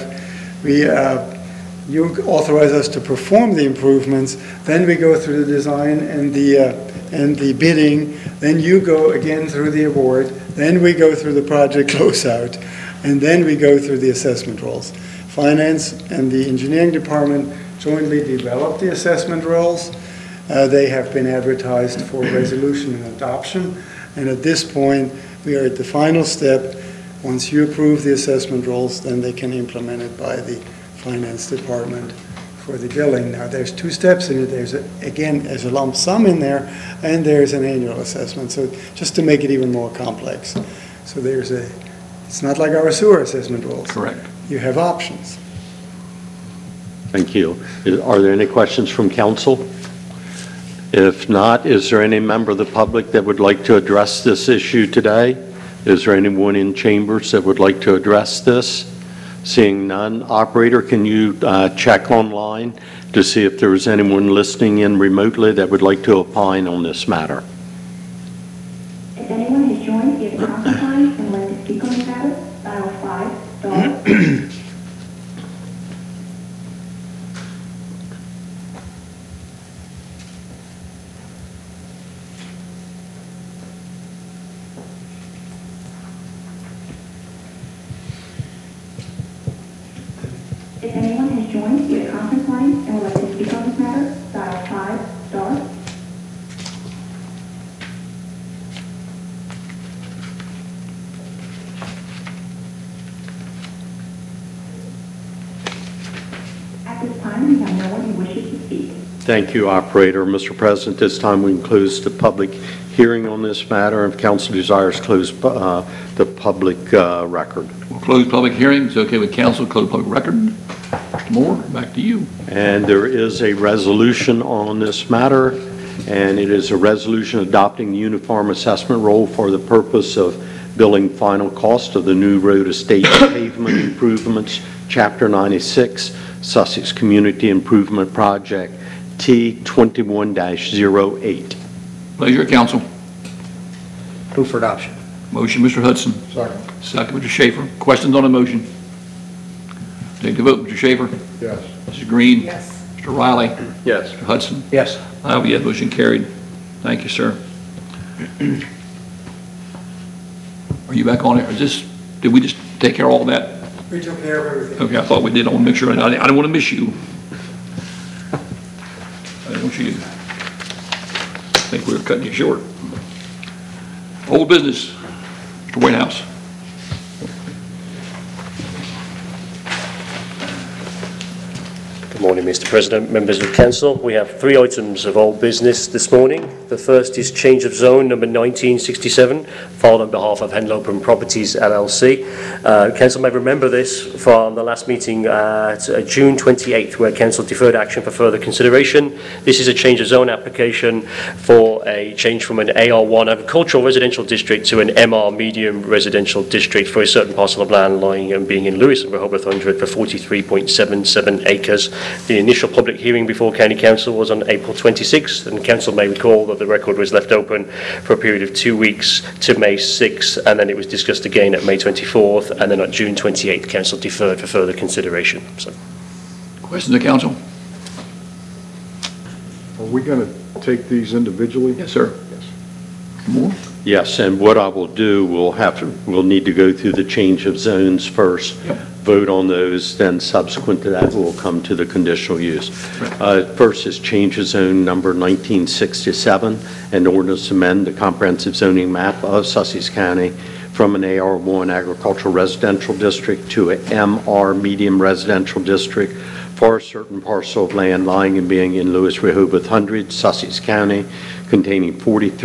you authorize us to perform the improvements. Then we go through the design and the bidding. Then you go again through the award. Then we go through the project closeout. and then we go through the assessment roles. Finance and the engineering department jointly develop the assessment roles. They have been advertised for resolution and adoption, and at this point, we are at the final step. Once you approve the assessment roles, then they can implement it by the finance department for the billing. Now, there's two steps in it. There's a lump sum in there, and there's an annual assessment. So just to make it even more complex. So it's not like our sewer assessment rules. Correct. You have options. Thank you. Are there any questions from council? If not, is there any member of the public that would like to address this issue today? Is there anyone in chambers that would like to address this? Seeing none, operator, can you check online to see if there is anyone listening in remotely that would like to opine on this matter? If anyone has joined via the conference line and would like to speak on the matter, dial 5 star. If anyone has joined via the conference line and would like to speak on this matter, dial 5 star. At this time, we have no one who wishes to speak. Thank you, operator. Mr. President, this time we can close the public hearing on this matter. If council desires, close the public record. We'll close public hearing. It's okay with council, close public record. Mr. Moore, back to you. And there is a resolution on this matter, and it is a resolution adopting the uniform assessment role for the purpose of billing final cost of the new road estate pavement improvements, Chapter 96, Sussex Community Improvement Project, T21-08. Pleasure, council. Move for adoption. Motion, Mr. Hudson. Second. Second, Mr. Schaefer. Questions on the motion? Take the vote, Mr. Schaefer. Yes. Mrs. Green. Yes. Mr. Riley. Yes. Mr. Hudson. Yes. I vote yes, motion carried. Thank you, sir. Are you back on it? Did we just take care of all that? We took care of everything. Okay, I thought we did. I want to make sure. I didn't want to miss you. I didn't want you to think we were cutting you short. Old business, Mr. Wainhouse. Good morning, Mr. President, members of council. We have 3 items of old business this morning. The first is change of zone number 1967, filed on behalf of Henlopen Properties LLC. Council may remember this from the last meeting at June 28th, where council deferred action for further consideration. This is a change of zone application for a change from an AR1 agricultural residential district to an MR medium residential district for a certain parcel of land lying and being in Lewis and Rehoboth 100 for 43.77 acres. The initial public hearing before County Council was on April 26th, and Council may recall that the record was left open for a period of 2 weeks to May 6th, and then it was discussed again at May 24th, and then on June 28th, Council deferred for further consideration. So, Questions of council? Are we going to take these individually? Yes, sir. Yes. Moore? Yes, and what I will do, we'll need to go through the change of zones first, vote on those, then subsequent to that, we'll come to the conditional use. First is change of zone number 1967, an ordinance to amend the comprehensive zoning map of Sussex County from an AR1 agricultural residential district to an MR medium residential district for a certain parcel of land lying and being in Lewis Rehoboth 100, Sussex County, containing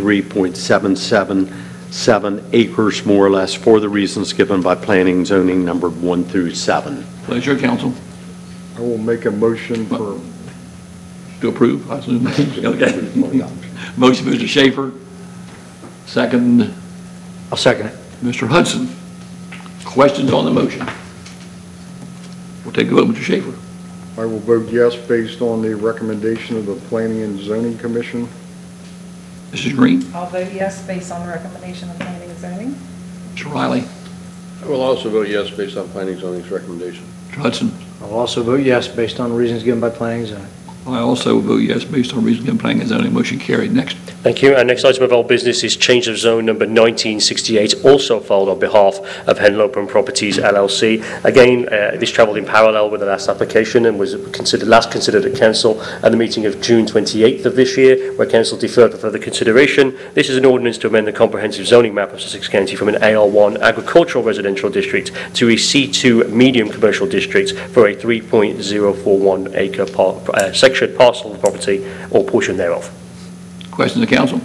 43.777 acres, more or less, for the reasons given by planning zoning numbered 1 through 7. Pleasure, council. I will make a motion for, To approve, I assume. Okay. Motion, Mr. Schaefer. Second, I'll second it. Mr. Hudson. Questions on the motion? We'll take a vote, Mr. Schaefer. I will vote yes based on the recommendation of the Planning and Zoning Commission. Mrs. Green. I'll vote yes based on the recommendation of planning and zoning. Mr. Riley. I will also vote yes based on planning and zoning's recommendation. Mr. Hudson. I'll also vote yes based on reasons given by planning and zoning. I also vote yes based on reasons given planning and zoning. Motion carried. Next. Thank you. Our next item of old business is change of zone number 1968, also filed on behalf of Henlopen Properties LLC. Again, this travelled in parallel with the last application and was last considered at council at the meeting of June 28th of this year, where council deferred for further consideration. This is an ordinance to amend the comprehensive zoning map of Sussex County from an AR1 agricultural residential district to a C2 medium commercial district for a 3.041 acre section parcel of property or portion thereof. Questions of council?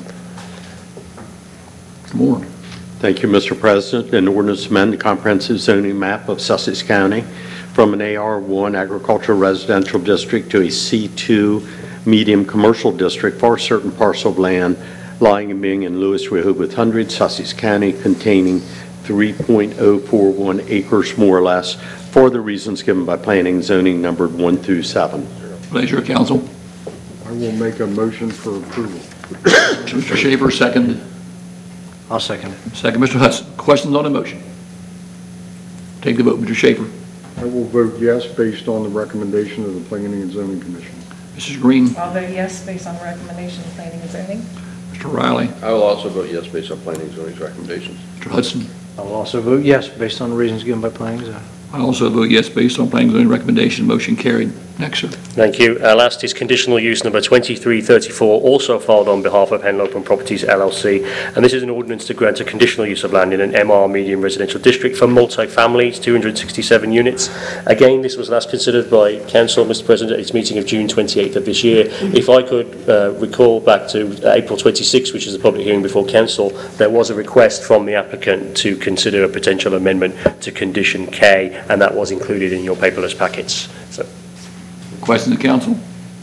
Mr. Moore. Thank you, Mr. President. An ordinance to amend the comprehensive zoning map of Sussex County from an AR1 agricultural residential district to a C2 medium commercial district for a certain parcel of land lying and being in Lewis Rehoboth 100, Sussex County, containing 3.041 acres more or less for the reasons given by planning and zoning numbered 1 through 7. Pleasure of council. I will make a motion for approval. Mr. Schaefer, second. I'll second it. Second, Mr. Hudson. Questions on the motion? Take the vote, Mr. Schaefer. I will vote yes based on the recommendation of the Planning and Zoning Commission. Mrs. Green. I'll vote yes based on the recommendation of planning and zoning. Mr. Riley. I will also vote yes based on planning and zoning's recommendations. Mr. Hudson. I will also vote yes, based on the reasons given by planning and zoning. I also vote yes based on planning and zoning recommendation. Motion carried. Next, sir. Thank you. Last is conditional use number 2334, also filed on behalf of Henlopen Properties LLC, and this is an ordinance to grant a conditional use of land in an MR medium residential district for multi-families, 267 units. Again, this was last considered by council, Mr. President, at its meeting of June 28th of this year. If I could recall back to April 26th, which is the public hearing before council, there was a request from the applicant to consider a potential amendment to condition K, and that was included in your paperless packets. So. Questions of council?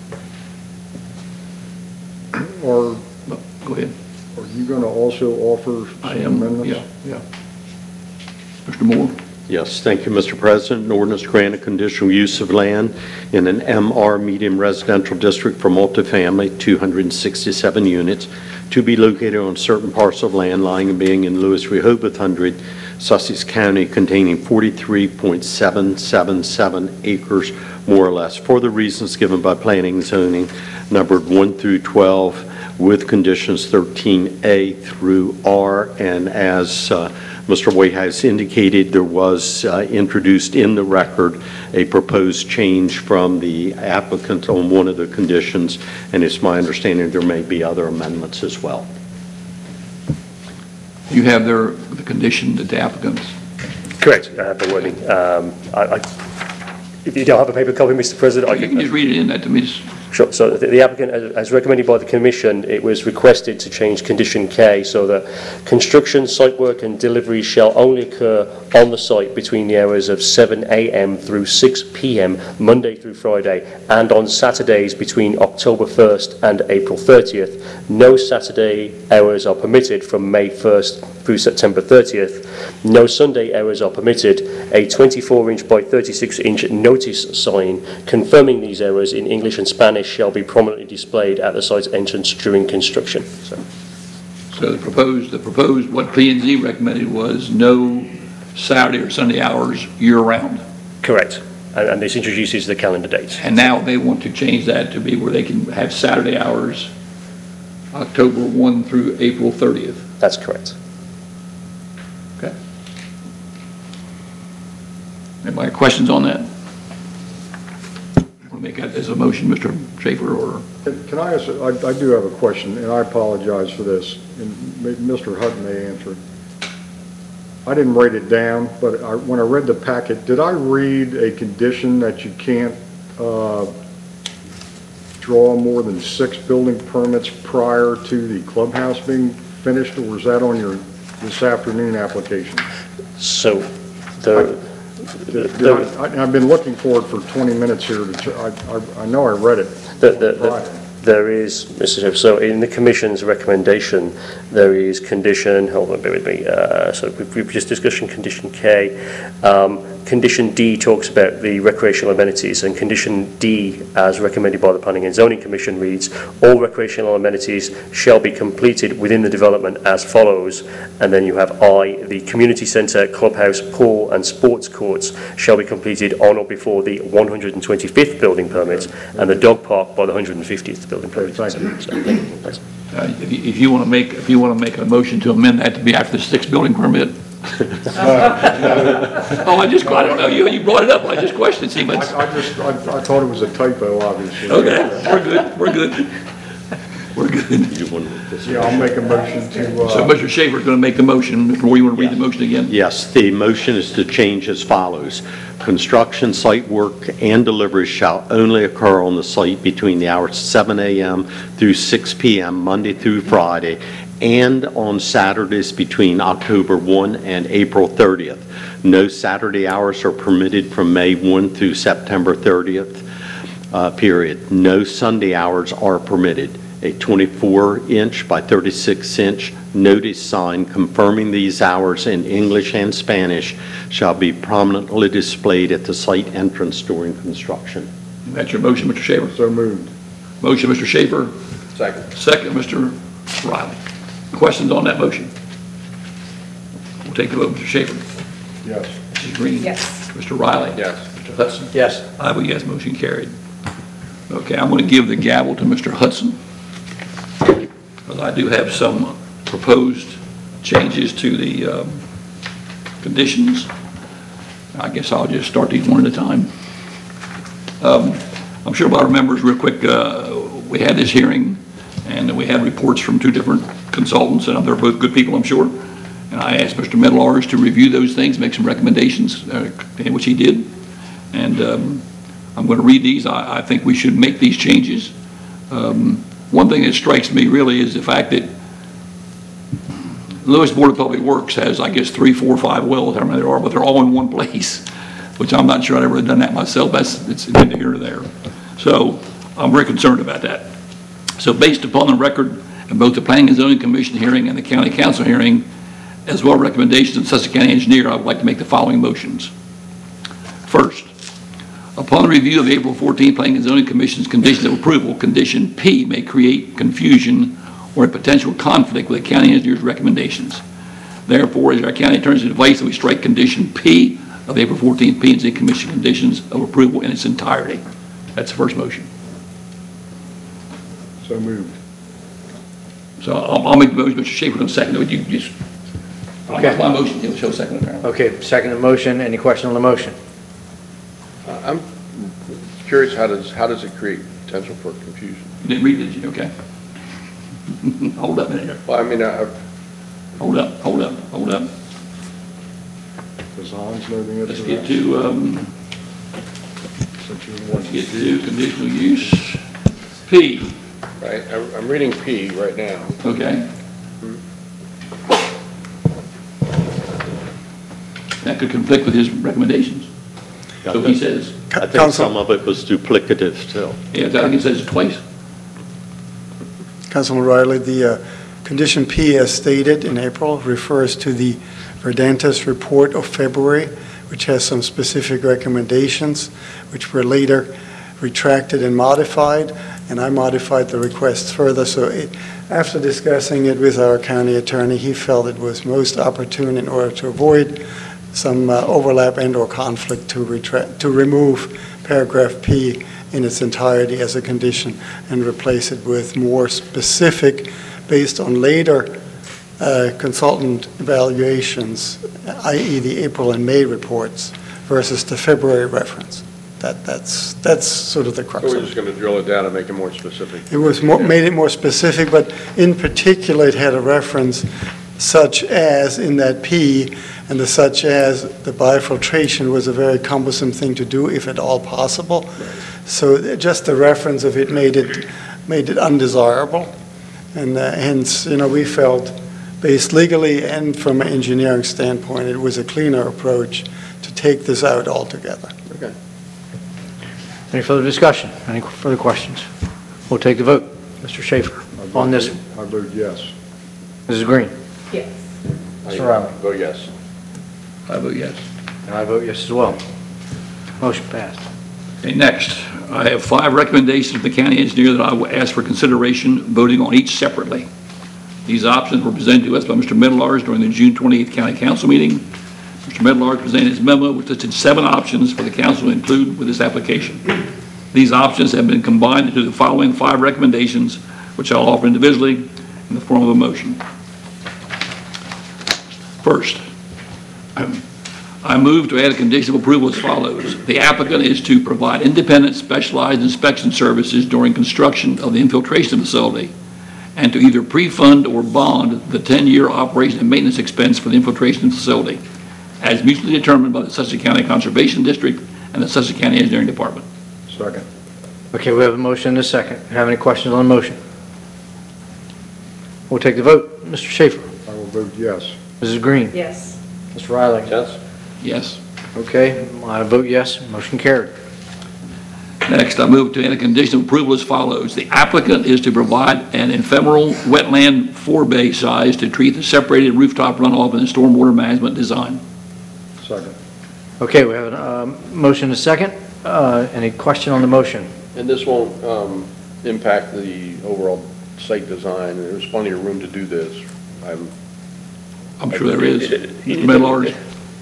Or Go ahead. are you going to also offer I some am. amendments? Yeah. Mr. Moore. Yes, thank you, Mr. President. An ordinance to grant a conditional use of land in an MR medium residential district for multifamily, 267 units, to be located on a certain parcel of land lying and being in Lewis Rehoboth 100, Sussex County, containing 43.777 acres, more or less, for the reasons given by planning and zoning, numbered 1 through 12, with conditions 13A through R, and as Mr. White has indicated, there was introduced in the record a proposed change from the applicant on one of the conditions, and it's my understanding there may be other amendments as well. You have the condition that the applicants. Correct. I have the wording. If you don't have a paper copy, Mr. President, You can just read it in that to me. Sure. So the applicant, as recommended by the Commission, it was requested to change condition K so that construction, site work and deliveries shall only occur on the site between the hours of 7 a.m. through 6 p.m. Monday through Friday, and on Saturdays between October 1st and April 30th. No Saturday hours are permitted from May 1st through September 30th. No Sunday hours are permitted. A 24-inch by 36-inch notice sign confirming these hours in English and Spanish shall be prominently displayed at the site's entrance during construction. So the proposed, what P&Z recommended was no Saturday or Sunday hours year-round. Correct. And this introduces the calendar dates. And now they want to change that to be where they can have Saturday hours, October 1 through April 30th. That's correct. Okay. Anybody questions on that? Want to make that as a motion, Mr. Schaefer, or? Can I ask, I do have a question, and I apologize for this, and maybe Mr. Hutton may answer it. I didn't write it down, but when I read the packet, did I read a condition that you can't draw more than 6 building permits prior to the clubhouse being finished, or was that on your this afternoon application? So I've been looking for it for 20 minutes here. I know I read it. There is, Mr. Chair, so in the Commission's recommendation, there is condition, hold on, bear with me, so we've just discussed condition K. Condition D talks about the recreational amenities, and condition D, as recommended by the Planning and Zoning Commission, reads, all recreational amenities shall be completed within the development as follows, and then you have I, the community centre, clubhouse, pool and sports courts shall be completed on or before the 125th building permit, and the dog park by the 150th building permit. Thank you. Thanks. If you want to make a motion to amend that to be after the 6th building permit. Oh, I just got it. No, you brought it up. I just questioned. See, but I thought it was a typo, obviously. okay, we're good. Yeah, I'll make a motion to, So Mr. Schaefer's going to make the motion. Mr. Moore, you want to read the motion again? Yes, the motion is to change as follows. Construction, site work, and deliveries shall only occur on the site between the hours 7 a.m. through 6 p.m., Monday through Friday, and on Saturdays between October 1 and April 30th. No Saturday hours are permitted from May 1 through September 30th period. No Sunday hours are permitted. A 24-inch by 36-inch notice sign confirming these hours in English and Spanish shall be prominently displayed at the site entrance during construction. That's your motion, Mr. Schaefer? so moved. Motion, Mr. Schaefer. Second. Second, Mr. Riley. Questions on that motion? We'll take the vote. Mr. Schaefer? Yes. Mrs. Green? Yes. Mr. Riley? Yes. Mr. Hudson? Yes. I vote yes, motion carried. Okay, I'm going to give the gavel to Mr. Hudson, because I do have some proposed changes to the conditions. I guess I'll just start these one at a time. I'm sure a lot of members, real quick, we had this hearing, and we had reports from 2 different consultants, and they're both good people, I'm sure. And I asked Mr. Meadowlarge to review those things, make some recommendations, which he did. And I'm going to read these. I think we should make these changes. One thing that strikes me really is the fact that Lewis Board of Public Works has, I guess, 3, 4, 5 wells, I don't know what they are, but they're all in one place, which I'm not sure I've ever done that myself. It's neither here nor there. So I'm very concerned about that. So based upon the record in both the Planning and Zoning Commission hearing and the County Council hearing, as well as recommendations of the Sussex County Engineer, I would like to make the following motions. First, upon review of April 14 Planning and Zoning Commission's conditions of approval, condition P may create confusion or a potential conflict with the county engineer's recommendations. Therefore, as our county attorney's advice that we strike condition P of April 14th P&Z Commission conditions of approval in its entirety. That's the first motion. So moved. So I'll make the motion, Mr. Schaefer, in a second. You just, Okay. my motion, he'll show second apparently. Okay, second motion. Any question on the motion? I'm curious, how does it create potential for confusion? You didn't read it, did you? Okay. Hold up a minute here. Well, I mean, Hold up. Does Hans know the answer Let's to get that? to, Since you let's want get to to conditional use. P, right, I'm reading P right now. okay. That could conflict with his recommendations. So he says, I think Council- some of it was duplicative still. yeah, I think he says it twice. Councilman Riley, the condition P as stated in April refers to the Verdantis report of February, which has some specific recommendations, which were later retracted and modified, and I modified the request further. So after discussing it with our county attorney, he felt it was most opportune in order to avoid some overlap and/or conflict to remove paragraph P in its entirety as a condition and replace it with more specific, based on later consultant evaluations, i.e. the April and May reports versus the February reference. That's sort of the crux So we're of just it. going to drill it down and make it more specific. It was made it more specific, but in particular, it had a reference such as in that P, and the such as the biofiltration was a very cumbersome thing to do, if at all possible. So just the reference of it made it undesirable, and hence, we felt, based legally and from an engineering standpoint, it was a cleaner approach to take this out altogether. Okay. Any further discussion? Any further questions? We'll take the vote. Mr. Schaefer, on this? I vote yes. Mrs. Green? Yes. Mr. Riley? Vote yes. I vote yes. And I vote yes as well. Motion passed. Okay, next, I have 5 recommendations from the county engineer that I will ask for consideration, voting on each separately. These options were presented to us by Mr. Medlars during the June 28th County Council meeting. Mr. Medlars presented his memo, which listed 7 options for the council to include with this application. These options have been combined into the following 5 recommendations, which I'll offer individually in the form of a motion. First, I move to add a condition of approval as follows. The applicant is to provide independent specialized inspection services during construction of the infiltration facility and to either pre-fund or bond the 10-year operation and maintenance expense for the infiltration facility as mutually determined by the Sussex County Conservation District and the Sussex County Engineering Department. Second. Okay, we have a motion and a second. Have any questions on the motion? We'll take the vote. Mr. Schaefer? I will vote yes. Mrs. Green? Yes. Mr. Riley? Yes. Yes. Okay, I vote yes. Motion carried. Next, I move to add a condition of approval as follows. The applicant is to provide an ephemeral wetland forebay size to treat the separated rooftop runoff in the stormwater management design. Second. Okay, we have a motion and a second. Any question on the motion? And this won't impact the overall site design, and there's plenty of room to do this. I'm sure there is. Mr. Medlars?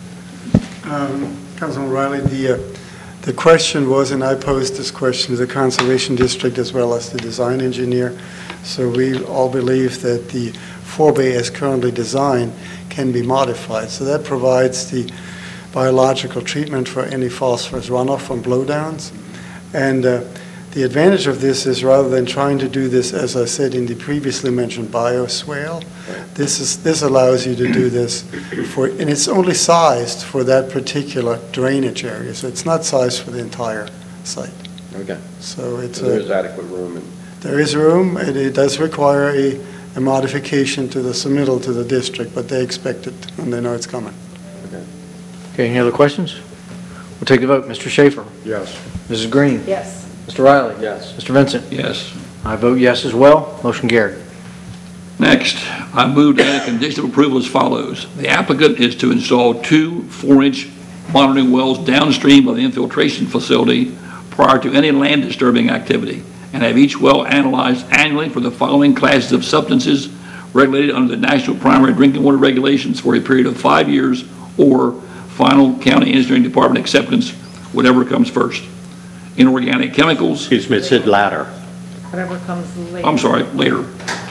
Councilman Riley, the question was, and I posed this question to the Conservation District as well as the design engineer, so we all believe that the forebay as currently designed can be modified. So that provides the biological treatment for any phosphorus runoff from blowdowns. And the advantage of this is rather than trying to do this, as I said, in the previously mentioned bioswale, this allows you to do this and it's only sized for that particular drainage area. So it's not sized for the entire site. Okay. So it's there is adequate room. There is room, and it does require a modification to the submittal to the district, but they expect it and they know it's coming. Okay, any other questions? We'll take the vote. Mr. Schaefer? Yes. Mrs. Green? Yes. Mr. Riley? Yes. Mr. Vincent? Yes. I vote yes as well. Motion carried. Next, I move to add a condition of approval as follows. The applicant is to install 2 4-inch monitoring wells downstream of the infiltration facility prior to any land disturbing activity, and have each well analyzed annually for the following classes of substances regulated under the National Primary Drinking Water Regulations for a period of 5 years or final county engineering department acceptance, whatever comes first. Inorganic chemicals. Excuse me, it said latter. Whatever comes later. I'm sorry, later.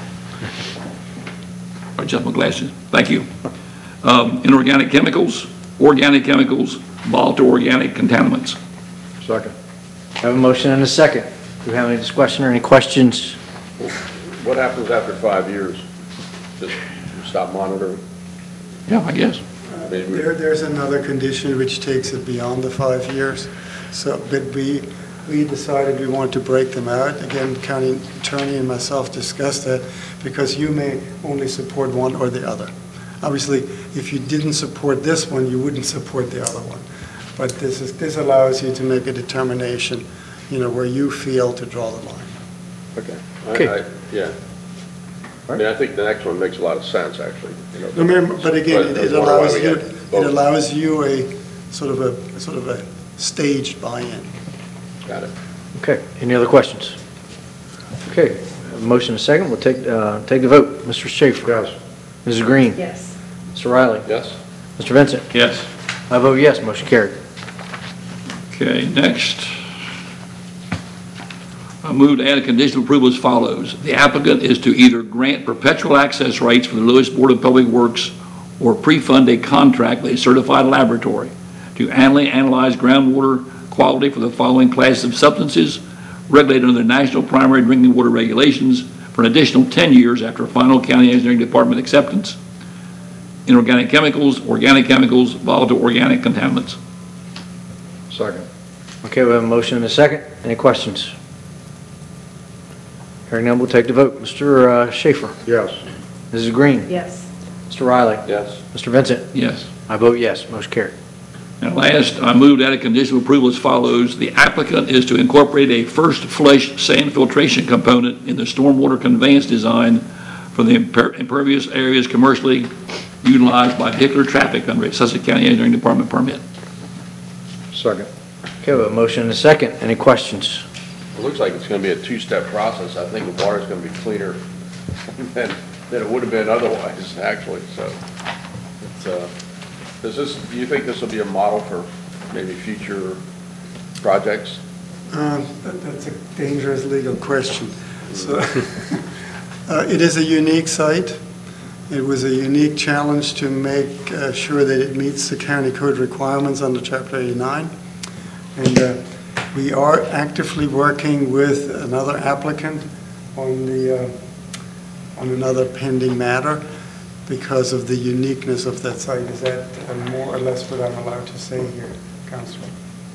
I adjust my glasses. Thank you. Inorganic chemicals, organic chemicals, volatile organic contaminants. Second. I have a motion and a second. Do we have any discussion or any questions? What happens after 5 years? Just stop monitoring? Yeah, I guess. There's another condition which takes it beyond the 5 years. So, but we decided we want to break them out. Again, county attorney and myself discussed that because you may only support one or the other. Obviously, if you didn't support this one, you wouldn't support the other one. But this allows you to make a determination, where you feel to draw the line. Okay. Okay. Yeah. I mean, I think the next one makes a lot of sense, actually. But again, it allows you a sort of a staged buy-in. Got it. Okay, any other questions? Okay, a motion and a second. We'll take the vote. Mr. Schaefer? Yes. Mrs. Green? Yes. Mr. Riley? Yes. Mr. Vincent? Yes. I vote yes. Motion carried. Okay, next. I move to add a condition of approval as follows. The applicant is to either grant perpetual access rights for the Lewis Board of Public Works or pre-fund a contract with a certified laboratory to annually analyze groundwater quality for the following classes of substances regulated under the National Primary Drinking Water Regulations for an additional 10 years after final county engineering department acceptance. Inorganic chemicals, organic chemicals, volatile organic contaminants. Second. Okay, we have a motion and a second. Any questions? Hearing none, we'll take the vote. Mr. Schaefer? Yes. Mrs. Green? Yes. Mr. Riley? Yes. Mr. Vincent? Yes. I vote yes. Motion carried. And last, I moved add a condition of approval as follows. The applicant is to incorporate a first flush sand filtration component in the stormwater conveyance design for the impervious areas commercially utilized by vehicular traffic under a Sussex County Engineering Department permit. Second. Okay, we have a motion and a second. Any questions? It looks like it's going to be a two-step process. I think the water's going to be cleaner than it would have been otherwise, actually, so. Do you think this will be a model for maybe future projects? That's a dangerous legal question. So, it is a unique site. It was a unique challenge to make sure that it meets the county code requirements under Chapter 89. And we are actively working with another applicant on another pending matter because of the uniqueness of that site. Is that more or less what I'm allowed to say here, Councilor?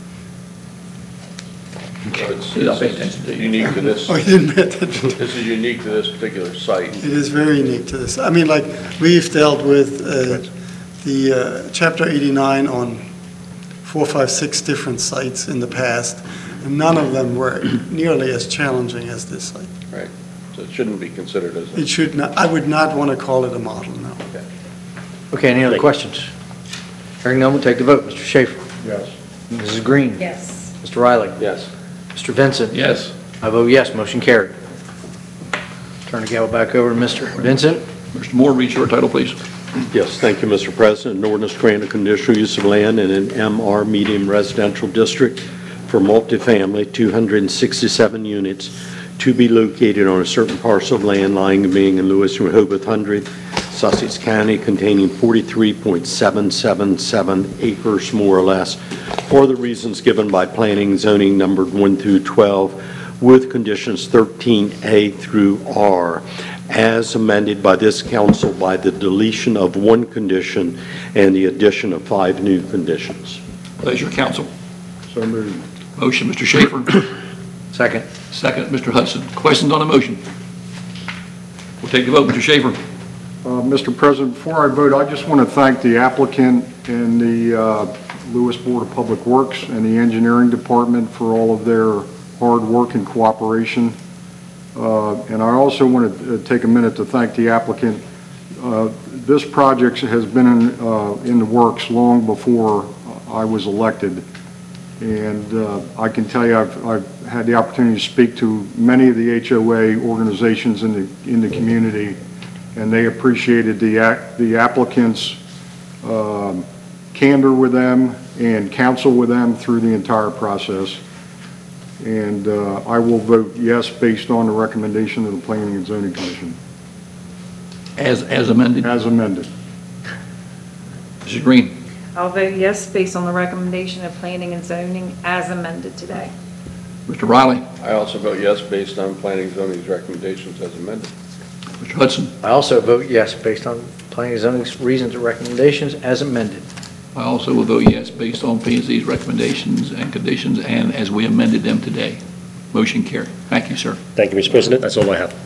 It's unique to this. Oh, you didn't pay attention. This is unique to this particular site. It is very unique to this. I mean, like, we've dealt with the Chapter 89 on 4, 5, 6 different sites in the past, and none of them were nearly as challenging as this site. Right. So it shouldn't be considered as It should not, I would not want to call it a model, no. Okay, any other questions? Hearing none, we'll take the vote. Mr. Schaefer? Yes. Mrs. Green? Yes. Mr. Riley? Yes. Mr. Vincent? Yes. I vote yes, motion carried. Turn the gavel back over to Mr. Vincent. Mr. Moore, read short title, please. Yes, thank you, Mr. President. An ordinance granting conditional use of land in an MR medium residential district for multifamily, 267 units, to be located on a certain parcel of land lying and being in Lewis and Rehoboth 100, Sussex County, containing 43.777 acres, more or less, for the reasons given by planning zoning numbered 1 through 12, with conditions 13A through R, as amended by this council by the deletion of 1 condition and the addition of 5 new conditions. Pleasure, council. So moved. Motion, Mr. Schaefer. Second. Second, Mr. Hudson. Questions on the motion? We'll take the vote. Mr. Schaefer. Mr. President, before I vote, I just want to thank the applicant and the Lewis Board of Public Works and the Engineering Department for all of their hard work and cooperation. And I also want to take a minute to thank the applicant. This project has been in the works long before I was elected. And I can tell you I've had the opportunity to speak to many of the HOA organizations in the community, and they appreciated the applicant's candor with them and counsel with them through the entire process. And I will vote yes based on the recommendation of the Planning and Zoning Commission. As amended? As amended. Mrs. Green. I'll vote yes based on the recommendation of Planning and Zoning as amended today. Mr. Riley. I also vote yes based on planning and zoning's recommendations as amended. Mr. Hudson. I also vote yes based on planning and zoning's reasons and recommendations as amended. I also will vote yes based on P&Z's recommendations and conditions and as we amended them today. Motion carried. Thank you, sir. Thank you, Mr. President. That's all I have.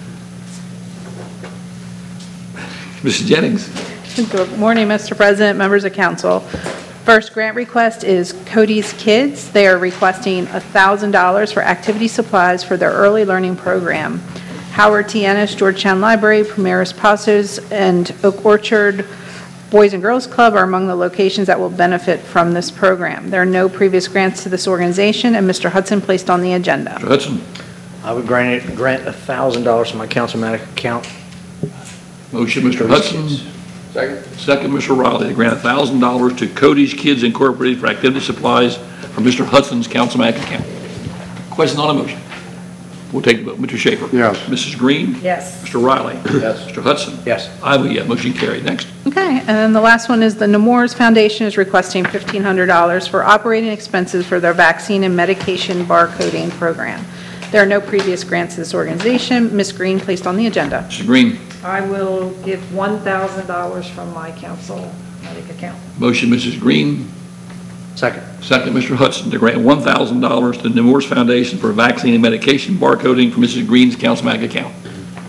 Mrs. Jennings. Good morning, Mr. President, members of council. First grant request is Cody's Kids. They are requesting $1,000 for activity supplies for their early learning program. Howard T. Ennis, Georgetown Library, Primeros Pasos, and Oak Orchard Boys and Girls Club are among the locations that will benefit from this program. There are no previous grants to this organization, and Mr. Hudson placed on the agenda. Mr. Hudson. I would grant $1,000 from my councilmatic account. Motion, Mr. Hudson. Second. Second, Mr. Riley, to grant $1,000 to Cody's Kids Incorporated for activity supplies from Mr. Hudson's councilmatic account. Question on the motion? We'll take the vote. Mr. Schaefer. Yes. Mrs. Green. Yes. Mr. Riley. Yes. Mr. Hudson. Yes. I vote yes. Motion carried. Next. Okay, and then the last one is the Nemours Foundation is requesting $1,500 for operating expenses for their vaccine and medication barcoding program. There are no previous grants to this organization. Ms. Green placed on the agenda. Mrs. Green. I will give $1,000 from my councilmatic account. Motion, Mrs. Green. Second. Second, Mr. Hudson, to grant $1,000 to the Nemours Foundation for vaccine and medication barcoding from Mrs. Green's councilmatic account.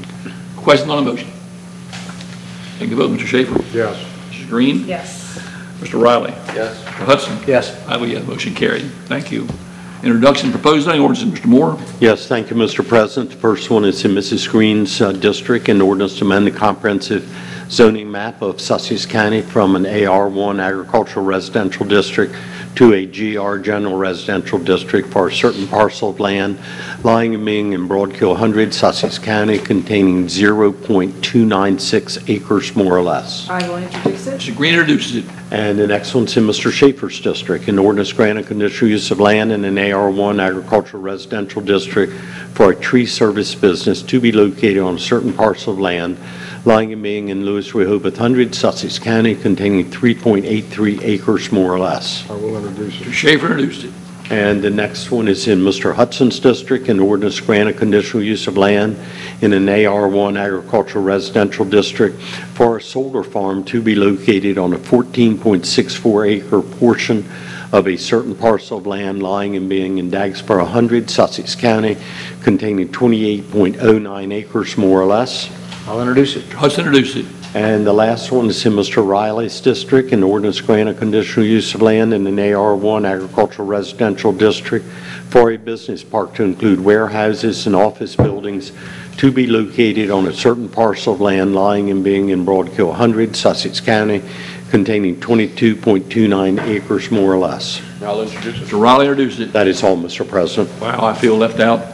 Question on the motion? Take the vote. Mr. Schaefer. Yes. Mrs. Green. Yes. Mr. Riley? Yes. Mr. Hudson? Yes. I vote yes, motion carried. Thank you. Introduction, proposed zoning ordinance, Mr. Moore. Yes, thank you, Mr. President. The first one is in Mrs. Green's district, an ordinance to amend the comprehensive zoning map of Sussex County from an AR1 agricultural residential district to a GR general residential district for a certain parcel of land lying and being in Broadkill 100, Sussex County, containing 0.296 acres more or less. I will introduce it. Mr. Green introduces it. And the next one's in Mr. Schaefer's district, an ordinance granting conditional use of land in an AR1 agricultural residential district for a tree service business to be located on a certain parcel of land lying and being in Lewis Rehoboth 100, Sussex County, containing 3.83 acres more or less. I will introduce Mr. it. Schaefer introduced it. And the next one is in Mr. Hudson's district, an ordinance granting conditional use of land in an AR1 agricultural residential district for a solar farm to be located on a 14.64 acre portion of a certain parcel of land lying and being in Dagsboro 100, Sussex County, containing 28.09 acres more or less. I'll introduce it. Mr. Hudson introduced it. And the last one is in Mr. Riley's district, an ordinance granting conditional use of land in an AR1 agricultural residential district for a business park to include warehouses and office buildings to be located on a certain parcel of land lying and being in Broadkill 100, Sussex County, containing 22.29 acres more or less. I'll introduce it. Mr. Riley introduced it. That is all, Mr. President. Wow, I feel left out.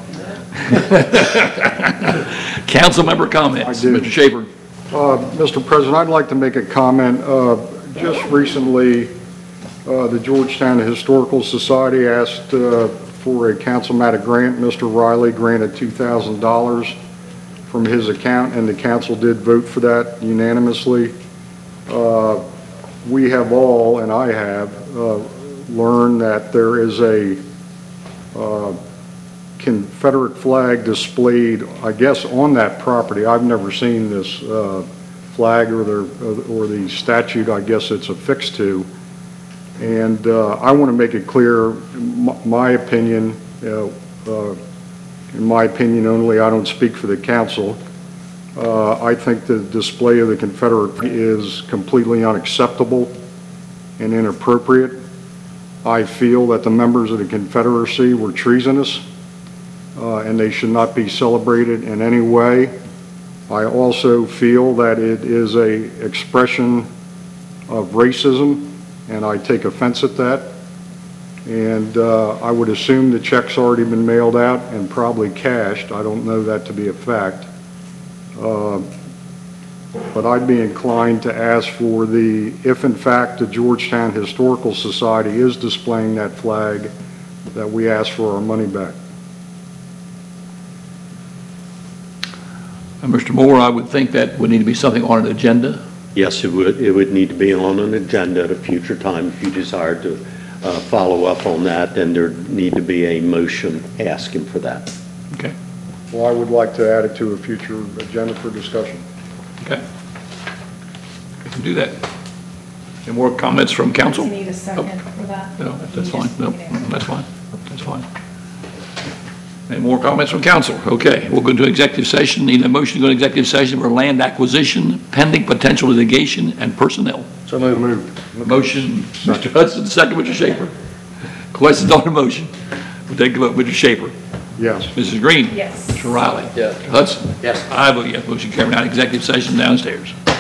Council member comments. I do. Mr. Schaefer. Mr. President, I'd like to make a comment. Just recently, the Georgetown Historical Society asked for a council matter grant. Mr. Riley granted $2,000 from his account, and the council did vote for that unanimously. We have all, and I have, learned that there is a Confederate flag displayed, I guess, on that property. I've never seen this flag or the statute I guess it's affixed to. And I want to make it clear, my opinion, in my opinion only, I don't speak for the council. I think the display of the Confederate is completely unacceptable and inappropriate. I feel that the members of the Confederacy were treasonous. And they should not be celebrated in any way. I also feel that it is an expression of racism, and I take offense at that. And I would assume the check's already been mailed out and probably cashed. I don't know that to be a fact. But I'd be inclined to ask for if in fact the Georgetown Historical Society is displaying that flag, that we ask for our money back. Mr. Moore, I would think that would need to be something on an agenda. Yes, it would. It would need to be on an agenda at a future time if you desire to follow up on that, and there need to be a motion asking for that. Okay. Well, I would like to add it to a future agenda for discussion. Okay. We can do that. Any more comments from council? You need a second for that? No, that's fine. No, that's fine. That's fine. Any more comments from council? Okay, we'll go into executive session. Need a motion to go into executive session for land acquisition, pending potential litigation, and personnel. So moved. Motion, Mr. Hudson, second, Mr. Schaefer. Questions on the motion? We'll take a vote. Mr. Schaefer. Yes. Mrs. Green. Yes. Mr. Riley. Yes. Mr. Hudson. Yes. I vote yes. Motion carried. Now executive session downstairs.